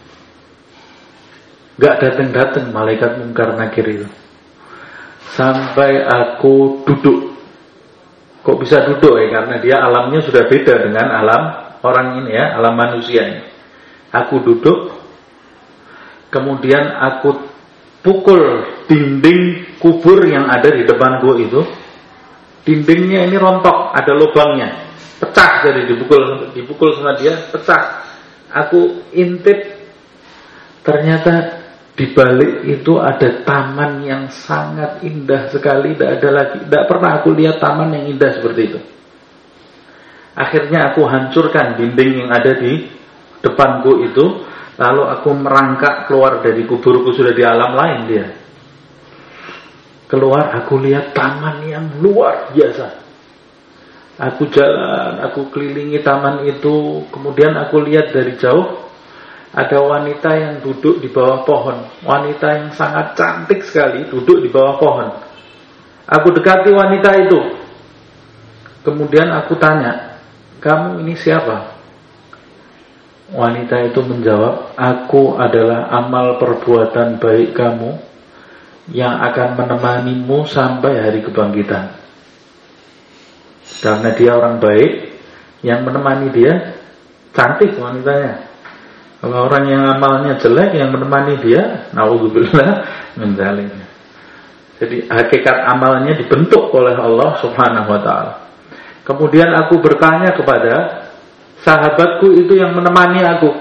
A: gak datang-datang malaikat Munkar Nakir itu. Sampai aku duduk. Kok bisa duduk ya? Karena dia alamnya sudah beda dengan alam orang ini ya, alam manusia ini. Aku duduk, kemudian aku pukul dinding kubur yang ada di depan gua itu. Dindingnya ini rontok, ada lubangnya, pecah. Jadi dipukul sama dia, pecah. Aku intip, ternyata di balik itu ada taman yang sangat indah sekali. Tidak pernah aku lihat taman yang indah seperti itu. Akhirnya aku hancurkan dinding yang ada di depanku itu, lalu aku merangkak keluar dari kuburku, sudah di alam lain dia. Keluar, aku lihat taman yang luar biasa. Aku jalan, aku kelilingi taman itu, kemudian aku lihat dari jauh ada wanita yang duduk di bawah pohon. Wanita yang sangat cantik sekali duduk di bawah pohon. Aku dekati wanita itu. Kemudian aku tanya, "Kamu ini siapa?" Wanita itu menjawab, "Aku adalah amal perbuatan baik kamu yang akan menemanimu sampai hari kebangkitan." Karena dia orang baik, yang menemani dia cantik wanitanya. Kalau orang yang amalnya jelek, yang menemani dia, naudzubillah min dzalik. Jadi hakikat amalnya dibentuk oleh Allah Subhanahu wa taala. Kemudian aku bertanya kepada sahabatku itu yang menemani aku.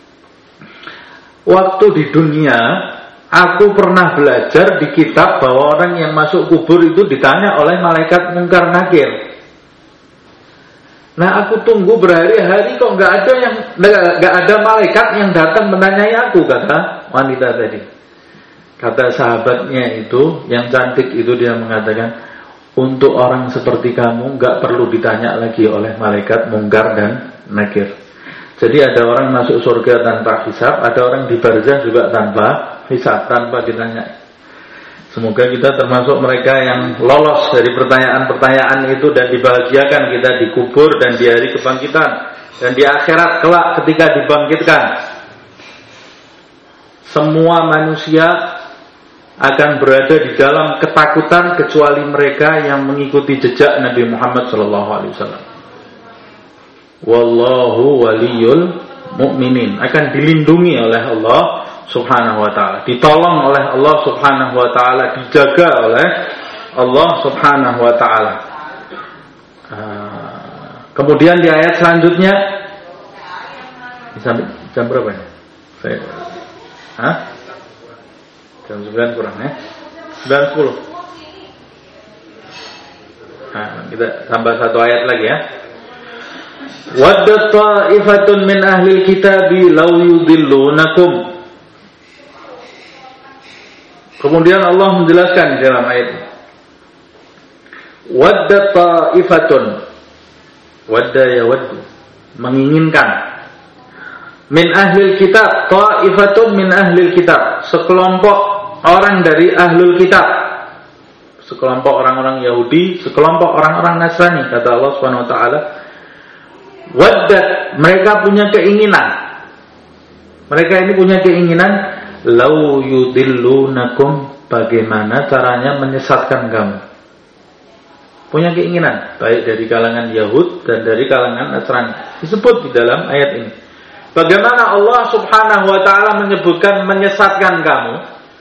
A: Waktu di dunia, aku pernah belajar di kitab bahwa orang yang masuk kubur itu ditanya oleh malaikat Munkar Nakir. Nah, aku tunggu berhari-hari kok nggak ada malaikat yang datang menanyai aku, kata wanita tadi. Kata sahabatnya itu yang cantik itu, dia mengatakan, untuk orang seperti kamu nggak perlu ditanya lagi oleh malaikat Munkar dan Nakir. Jadi ada orang masuk surga tanpa hisab, ada orang di barzah juga tanpa hisab, tanpa ditanya. Semoga kita termasuk mereka yang lolos dari pertanyaan-pertanyaan itu dan dibahagiakan kita di kubur dan di hari kebangkitan dan di akhirat kelak ketika dibangkitkan. Semua manusia akan berada di dalam ketakutan kecuali mereka yang mengikuti jejak Nabi Muhammad SAW. Wallahu waliyul mu'minin, akan dilindungi oleh Allah Subhanahu wa ta'ala, ditolong oleh Allah Subhanahu wa ta'ala, dijaga oleh Allah Subhanahu wa ta'ala. Kemudian di ayat selanjutnya, sampai jam berapa ya? Jam 9 kurang ya? 9:10. Kita tambah satu ayat lagi ya. Wadda ta'ifatun min ahlil kitabi law yudillunakum. Kemudian Allah menjelaskan di dalam ayat ini. Wadda ta'ifatun. Wadda yawaddu, menginginkan. Min ahlil kitab, ta'ifatun min ahlil kitab, sekelompok orang dari ahlul kitab. Sekelompok orang-orang Yahudi, sekelompok orang-orang Nasrani, kata Allah Subhanahu wa taala. Wadda, mereka punya keinginan. Mereka ini punya keinginan, lau yudillunakum, bagaimana caranya menyesatkan kamu. Punya keinginan, baik dari kalangan Yahud dan dari kalangan Nasrani. Disebut di dalam ayat ini. Bagaimana Allah Subhanahu wa ta'ala menyebutkan menyesatkan kamu?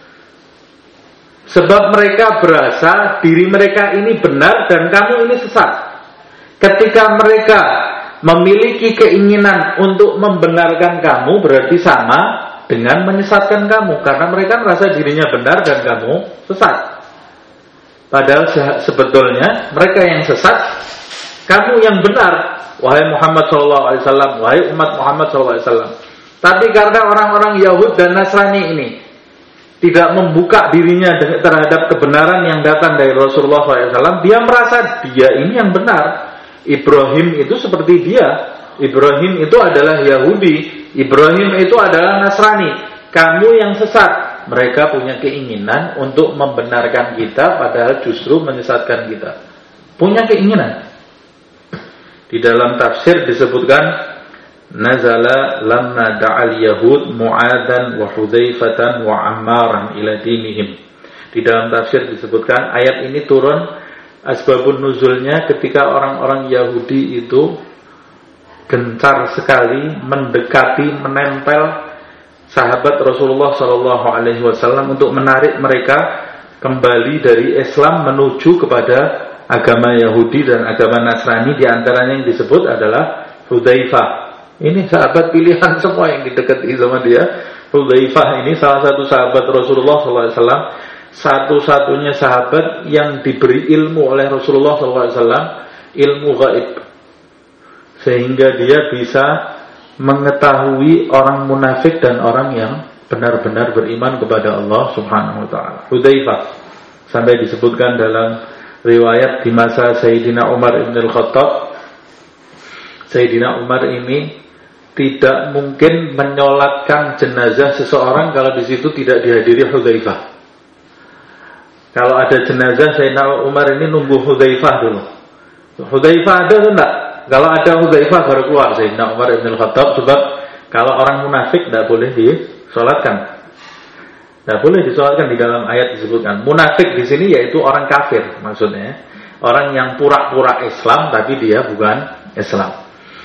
A: Sebab mereka berasa diri mereka ini benar dan kamu ini sesat. Ketika mereka memiliki keinginan untuk membenarkan kamu, berarti sama dengan menyesatkan kamu, karena mereka merasa dirinya benar dan kamu sesat. Padahal sebetulnya mereka yang sesat, kamu yang benar, wahai Muhammad SAW, wahai umat Muhammad SAW. Tapi karena orang-orang Yahud dan Nasrani ini tidak membuka dirinya terhadap kebenaran yang datang dari Rasulullah SAW, dia merasa dia ini yang benar. Ibrahim itu seperti dia. Ibrahim itu adalah Yahudi, Ibrahim itu adalah Nasrani. Kamu yang sesat. Mereka punya keinginan untuk membenarkan kita, padahal justru menyesatkan kita. Punya keinginan. Di dalam tafsir disebutkan, nazala lamma da'al yahud mu'adan wa hudzaifatan wa ammaran ila dinihim. Di dalam tafsir disebutkan ayat ini turun, asbabun nuzulnya ketika orang-orang Yahudi itu gencar sekali mendekati, menempel sahabat Rasulullah SAW untuk menarik mereka kembali dari Islam menuju kepada agama Yahudi dan agama Nasrani. Di antaranya yang disebut adalah Hudzaifah. Ini sahabat pilihan semua yang didekati sama dia. Hudzaifah ini salah satu sahabat Rasulullah SAW, satu-satunya sahabat yang diberi ilmu oleh Rasulullah SAW, ilmu gaib, sehingga dia bisa mengetahui orang munafik dan orang yang benar-benar beriman kepada Allah Subhanahu wa ta'ala. Hudzaifah sampai disebutkan dalam riwayat di masa Sayyidina Umar ibn al-Khattab, Sayyidina Umar ini tidak mungkin menyolatkan jenazah seseorang kalau di situ tidak dihadiri Hudzaifah. Kalau ada jenazah Sayyidina Umar ini nunggu Hudzaifah dulu. Hudzaifah ada atau enggak? Kalau ada Hudzaifah baru keluar Sayyidina Umar bin Khattab. Sebab kalau orang munafik tidak boleh disolatkan. Tidak boleh disolatkan. Di dalam ayat disebutkan munafik di sini yaitu orang kafir maksudnya. Orang yang pura-pura Islam tapi dia bukan Islam.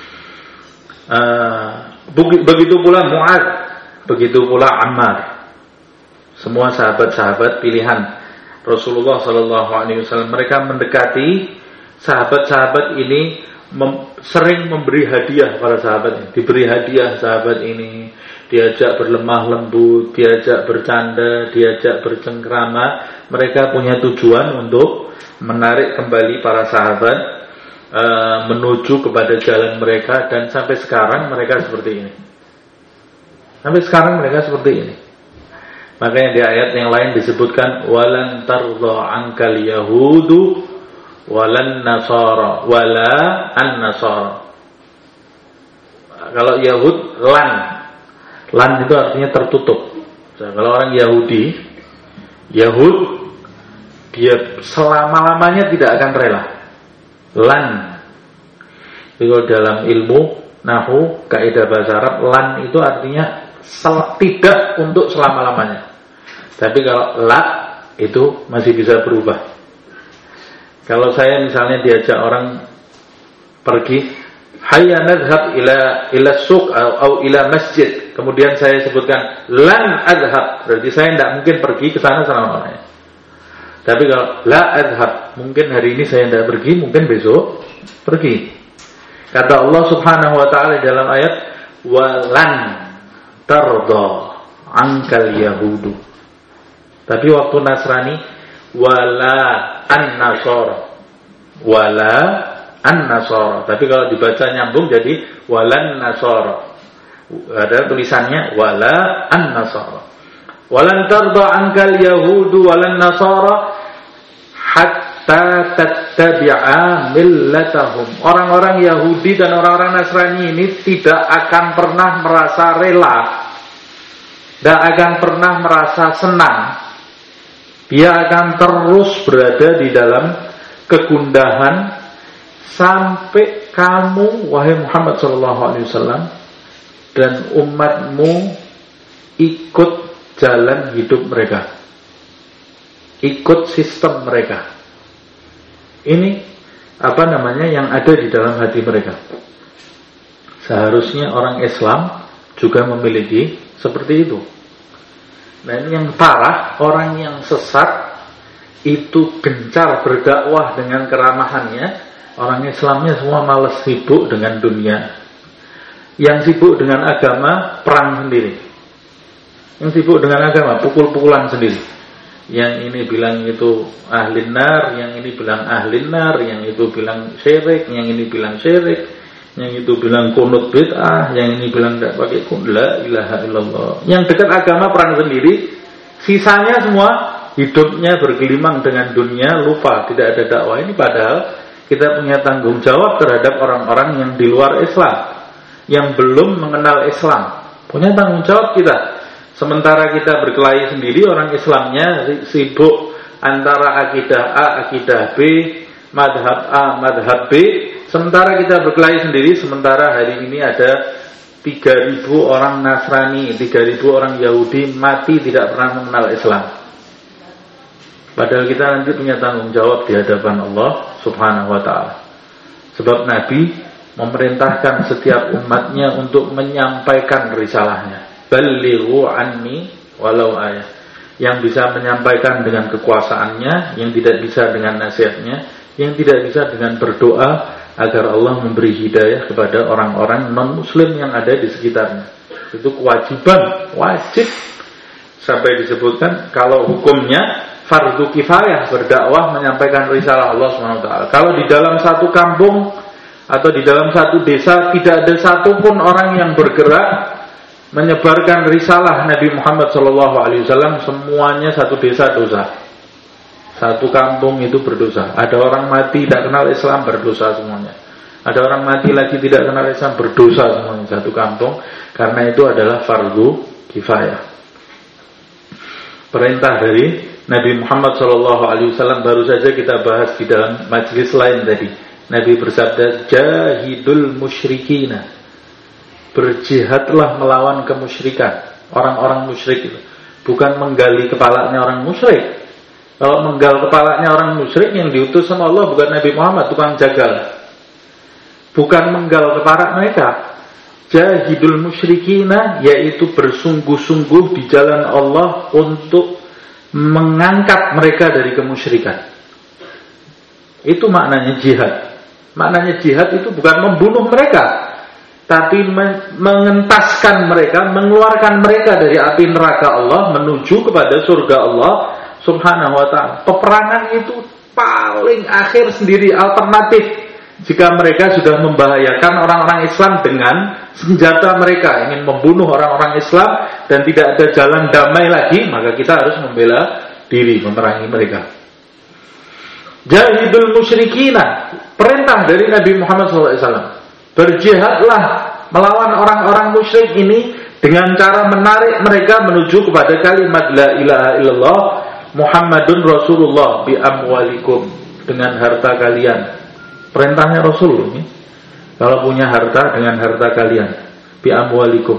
A: Begitu pula Mu'adz, begitu pula Ammar. Semua sahabat-sahabat pilihan Rasulullah SAW. Mereka mendekati sahabat-sahabat ini, sering memberi hadiah para sahabat ini. Diberi hadiah sahabat ini, diajak berlemah lembut, diajak bercanda, diajak bercengkrama. Mereka punya tujuan untuk menarik kembali para sahabat menuju kepada jalan mereka. Dan sampai sekarang mereka seperti ini. Sampai sekarang mereka seperti ini. Makanya di ayat yang lain disebutkan walan tardha ankal yahudu walan nasara wala an-nasara. Kalau Yahud lan itu artinya tertutup. Kalau orang Yahudi, Yahud dia selama-lamanya tidak akan rela. Lan itu dalam ilmu nahwu kaidah bahasa Arab, lan itu artinya tidak untuk selama-lamanya. Tapi kalau la itu masih bisa berubah. Kalau saya misalnya diajak orang pergi, hayya nadhhab ila suq atau ila masjid, kemudian saya sebutkan lan adhhab, berarti saya tidak mungkin pergi ke sana selama-lamanya. Tapi kalau la adhhab, mungkin hari ini saya tidak pergi, mungkin besok pergi. Kata Allah Subhanahu wa taala dalam ayat walan tardha ankal yahudu. Tapi waktu Nasrani wala an-nasara. Wala an-nasara. Tapi kalau dibaca nyambung jadi walan nasara. Ada tulisannya wala an-nasara. Walan tardha ankal yahudu walan nasara hatta tattabi'a millatahum. Orang-orang Yahudi dan orang-orang Nasrani ini tidak akan pernah merasa rela, tidak akan pernah merasa senang. Dia akan terus berada di dalam kegundahan sampai kamu wahai Muhammad SAW dan umatmu ikut jalan hidup mereka, ikut sistem mereka. Ini yang ada di dalam hati mereka. Seharusnya orang Islam juga memiliki seperti itu. Dan yang parah, orang yang sesat itu gencar berdakwah dengan keramahannya. Orang Islamnya semua malas, sibuk dengan dunia. Yang sibuk dengan agama, perang sendiri. Yang sibuk dengan agama, pukul-pukulan sendiri. Yang ini bilang itu ahlin nar, yang ini bilang ahlin nar, yang itu bilang syirik, yang ini bilang syirik, yang itu bilang kunut bid'ah, yang ini bilang tidak pakai kunut, la ilaha illallah. Yang dekat agama perang sendiri, sisanya semua hidupnya bergelimang dengan dunia, lupa, tidak ada dakwah. Ini padahal kita punya tanggung jawab terhadap orang-orang yang di luar Islam, yang belum mengenal Islam. Punya tanggung jawab kita. Sementara kita berkelahi sendiri, orang Islamnya sibuk antara akidah A, akidah B, madhab A, madhab B. Sementara kita berkelahi sendiri, sementara hari ini ada 3.000 orang Nasrani, 3.000 orang Yahudi mati tidak pernah mengenal Islam. Padahal kita nanti punya tanggung jawab di hadapan Allah Subhanahu wa ta'ala. Sebab Nabi memerintahkan setiap umatnya untuk menyampaikan risalahnya. Ballighu anni walau ayat. Yang bisa menyampaikan dengan kekuasaannya, yang tidak bisa dengan nasihatnya, yang tidak bisa dengan berdoa agar Allah memberi hidayah kepada orang-orang non-muslim yang ada di sekitarnya. Itu kewajiban, wajib. Sampai disebutkan kalau hukumnya fardu kifayah berdakwah menyampaikan risalah Allah SWT. Kalau di dalam satu kampung atau di dalam satu desa tidak ada satupun orang yang bergerak menyebarkan risalah Nabi Muhammad SAW, semuanya satu desa dosa. Satu kampung itu berdosa. Ada orang mati tidak kenal Islam, berdosa semuanya. Ada orang mati lagi tidak kenal Islam, berdosa semuanya satu kampung. Karena itu adalah fardu kifayah. Perintah dari Nabi Muhammad SAW baru saja kita bahas di dalam majelis lain tadi. Nabi bersabda, jahidul musyrikina, berjihadlah melawan kemusyrikan, orang-orang musyrik itu. Bukan menggali kepalanya orang musyrik. Kalau menggal kepalanya orang musyrik, yang diutus sama Allah bukan Nabi Muhammad, tukang jagal. Bukan menggal kepala mereka. Jahidul musyrikina, yaitu bersungguh-sungguh di jalan Allah untuk mengangkat mereka dari kemusyrikan. Itu maknanya jihad. Maknanya jihad itu bukan membunuh mereka, tapi mengentaskan mereka, mengeluarkan mereka dari api neraka Allah menuju kepada surga Allah Subhanahu wa ta'ala. Peperangan itu paling akhir sendiri, alternatif. Jika mereka sudah membahayakan orang-orang Islam dengan senjata mereka, ingin membunuh orang-orang Islam dan tidak ada jalan damai lagi, maka kita harus membela diri, memerangi mereka. Jahidul musyrikina, perintah dari Nabi Muhammad SAW. Berjihadlah melawan orang-orang musyrik ini dengan cara menarik mereka menuju kepada kalimat la ilaha illallah Muhammadun Rasulullah bi amwalikum, dengan harta kalian. Perintahnya Rasul ini. Kalau punya harta, dengan harta kalian. Bi amwalikum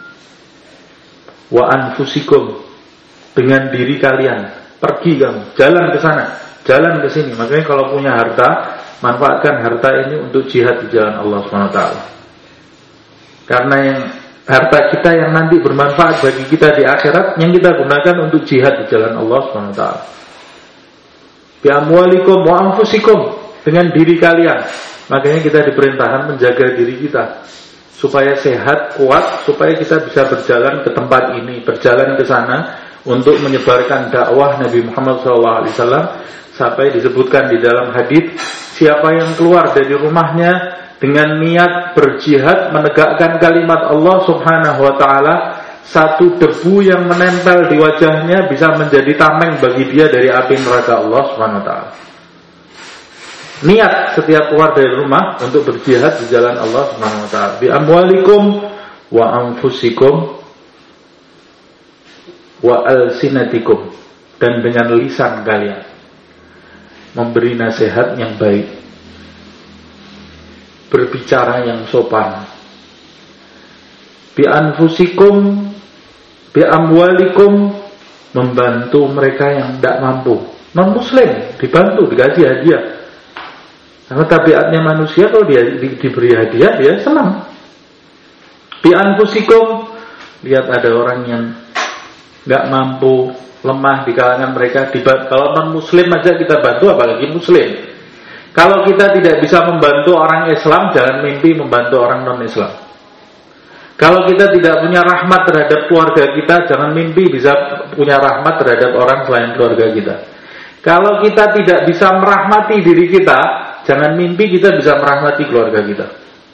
A: wa anfusikum, dengan diri kalian. Pergi kamu, jalan ke sana, jalan ke sini. Makanya kalau punya harta, manfaatkan harta ini untuk jihad di jalan Allah SWT. Karena yang harta kita yang nanti bermanfaat bagi kita di akhirat, yang kita gunakan untuk jihad di jalan Allah SWT. Bi amwalikum wa anfusikum, dengan diri kalian. Makanya kita diperintahkan menjaga diri kita supaya sehat, kuat, supaya kita bisa berjalan ke tempat ini, berjalan ke sana untuk menyebarkan dakwah Nabi Muhammad SAW. Sampai disebutkan di dalam hadis, siapa yang keluar dari rumahnya dengan niat berjihad menegakkan kalimat Allah Subhanahu wa ta'ala, satu debu yang menempel di wajahnya bisa menjadi tameng bagi dia dari api neraka Allah Subhanahu wa ta'ala. Niat setiap keluar dari rumah untuk berjihad di jalan Allah Subhanahu wa ta'ala. Bi amwalikum wa anfusikum wa alsinatikum, dan dengan lisan kalian memberi nasihat yang baik, berbicara yang sopan. Bi anfusikum, bi amwalikum, membantu mereka yang tidak mampu, non muslim, dibantu, dikasih hadiah. Karena tabiatnya manusia, kalau dia diberi hadiah, dia senang. Bi anfusikum, lihat ada orang yang nggak mampu, lemah di kalangan mereka, kalau non muslim aja kita bantu, apalagi muslim. Kalau kita tidak bisa membantu orang Islam, jangan mimpi membantu orang non Islam. Kalau kita tidak punya rahmat terhadap keluarga kita, jangan mimpi bisa punya rahmat terhadap orang selain keluarga kita. Kalau kita tidak bisa merahmati diri kita, jangan mimpi kita bisa merahmati keluarga kita.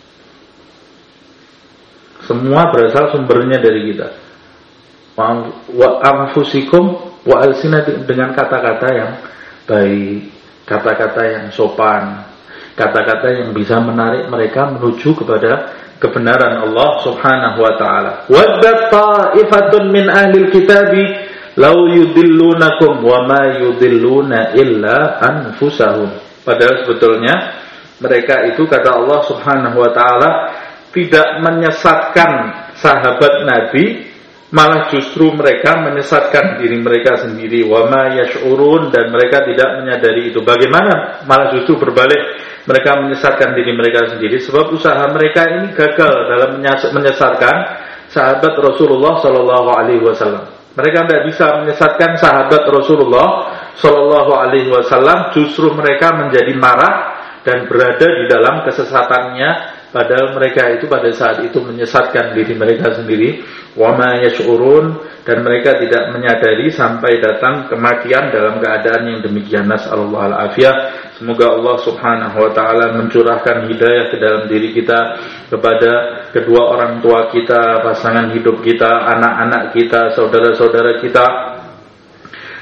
A: Semua berasal sumbernya dari kita. Wa anfusikum wa alsinatikum, dengan kata-kata yang baik, kata-kata yang sopan, kata-kata yang bisa menarik mereka menuju kepada kebenaran Allah Subhanahu wa ta'ala. Waddat ta'ifatun min ahlil kitabi law yudillunakum wa ma yudilluna illa anfusahum. Padahal sebetulnya mereka itu, kata Allah Subhanahu wa ta'ala, tidak menyesatkan sahabat Nabi, malah justru mereka menyesatkan diri mereka sendiri. Wa ma yash'urun, dan mereka tidak menyadari itu. Bagaimana malah justru berbalik, mereka menyesatkan diri mereka sendiri, sebab usaha mereka ini gagal dalam menyesatkan sahabat Rasulullah sallallahu alaihi wasallam. Mereka tidak bisa menyesatkan sahabat Rasulullah sallallahu alaihi wasallam, justru mereka menjadi marah dan berada di dalam kesesatannya, padahal mereka itu pada saat itu menyesatkan diri mereka sendiri. Wa ma yash'urun, dan mereka tidak menyadari sampai datang kematian dalam keadaan yang demikian. Nas'alullah al-afiyah. Semoga Allah Subhanahu wa ta'ala mencurahkan hidayah ke dalam diri kita, kepada kedua orang tua kita, pasangan hidup kita, anak-anak kita, saudara-saudara kita,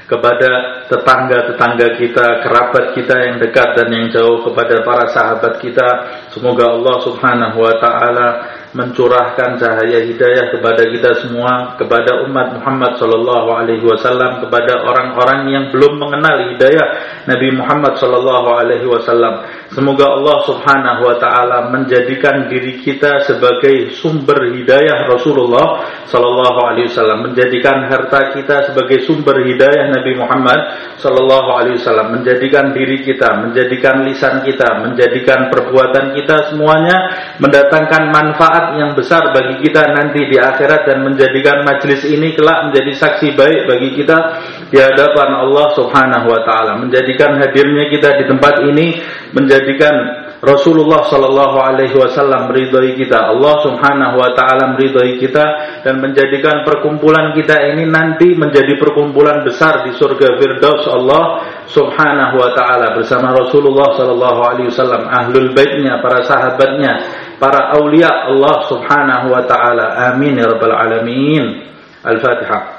A: kepada tetangga-tetangga kita, kerabat kita yang dekat dan yang jauh, kepada para sahabat kita. Semoga Allah Subhanahu wa taala mencurahkan cahaya hidayah kepada kita semua, kepada umat Muhammad sallallahu alaihi wasallam, kepada orang-orang yang belum mengenal hidayah Nabi Muhammad sallallahu alaihi wasallam. Semoga Allah Subhanahu wa taala menjadikan diri kita sebagai sumber hidayah Rasulullah sallallahu alaihi wasallam, menjadikan harta kita sebagai sumber hidayah Nabi Muhammad sallallahu alaihi wasallam, menjadikan diri kita, menjadikan lisan kita, menjadikan perbuatan kita semuanya mendatangkan manfaat yang besar bagi kita nanti di akhirat, dan menjadikan majlis ini kelak menjadi saksi baik bagi kita di hadapan Allah Subhanahu wa taala, menjadikan hadirnya kita di tempat ini menjadikan Rasulullah sallallahu alaihi wasallam meridhai kita, Allah Subhanahu wa taala meridhai kita, dan menjadikan perkumpulan kita ini nanti menjadi perkumpulan besar di surga Firdaus Allah Subhanahu wa taala bersama Rasulullah sallallahu alaihi wasallam, ahlul baitnya, para sahabatnya, para aulia Allah Subhanahu wa taala. Amin ya rabbal alamin. Al-Fatihah.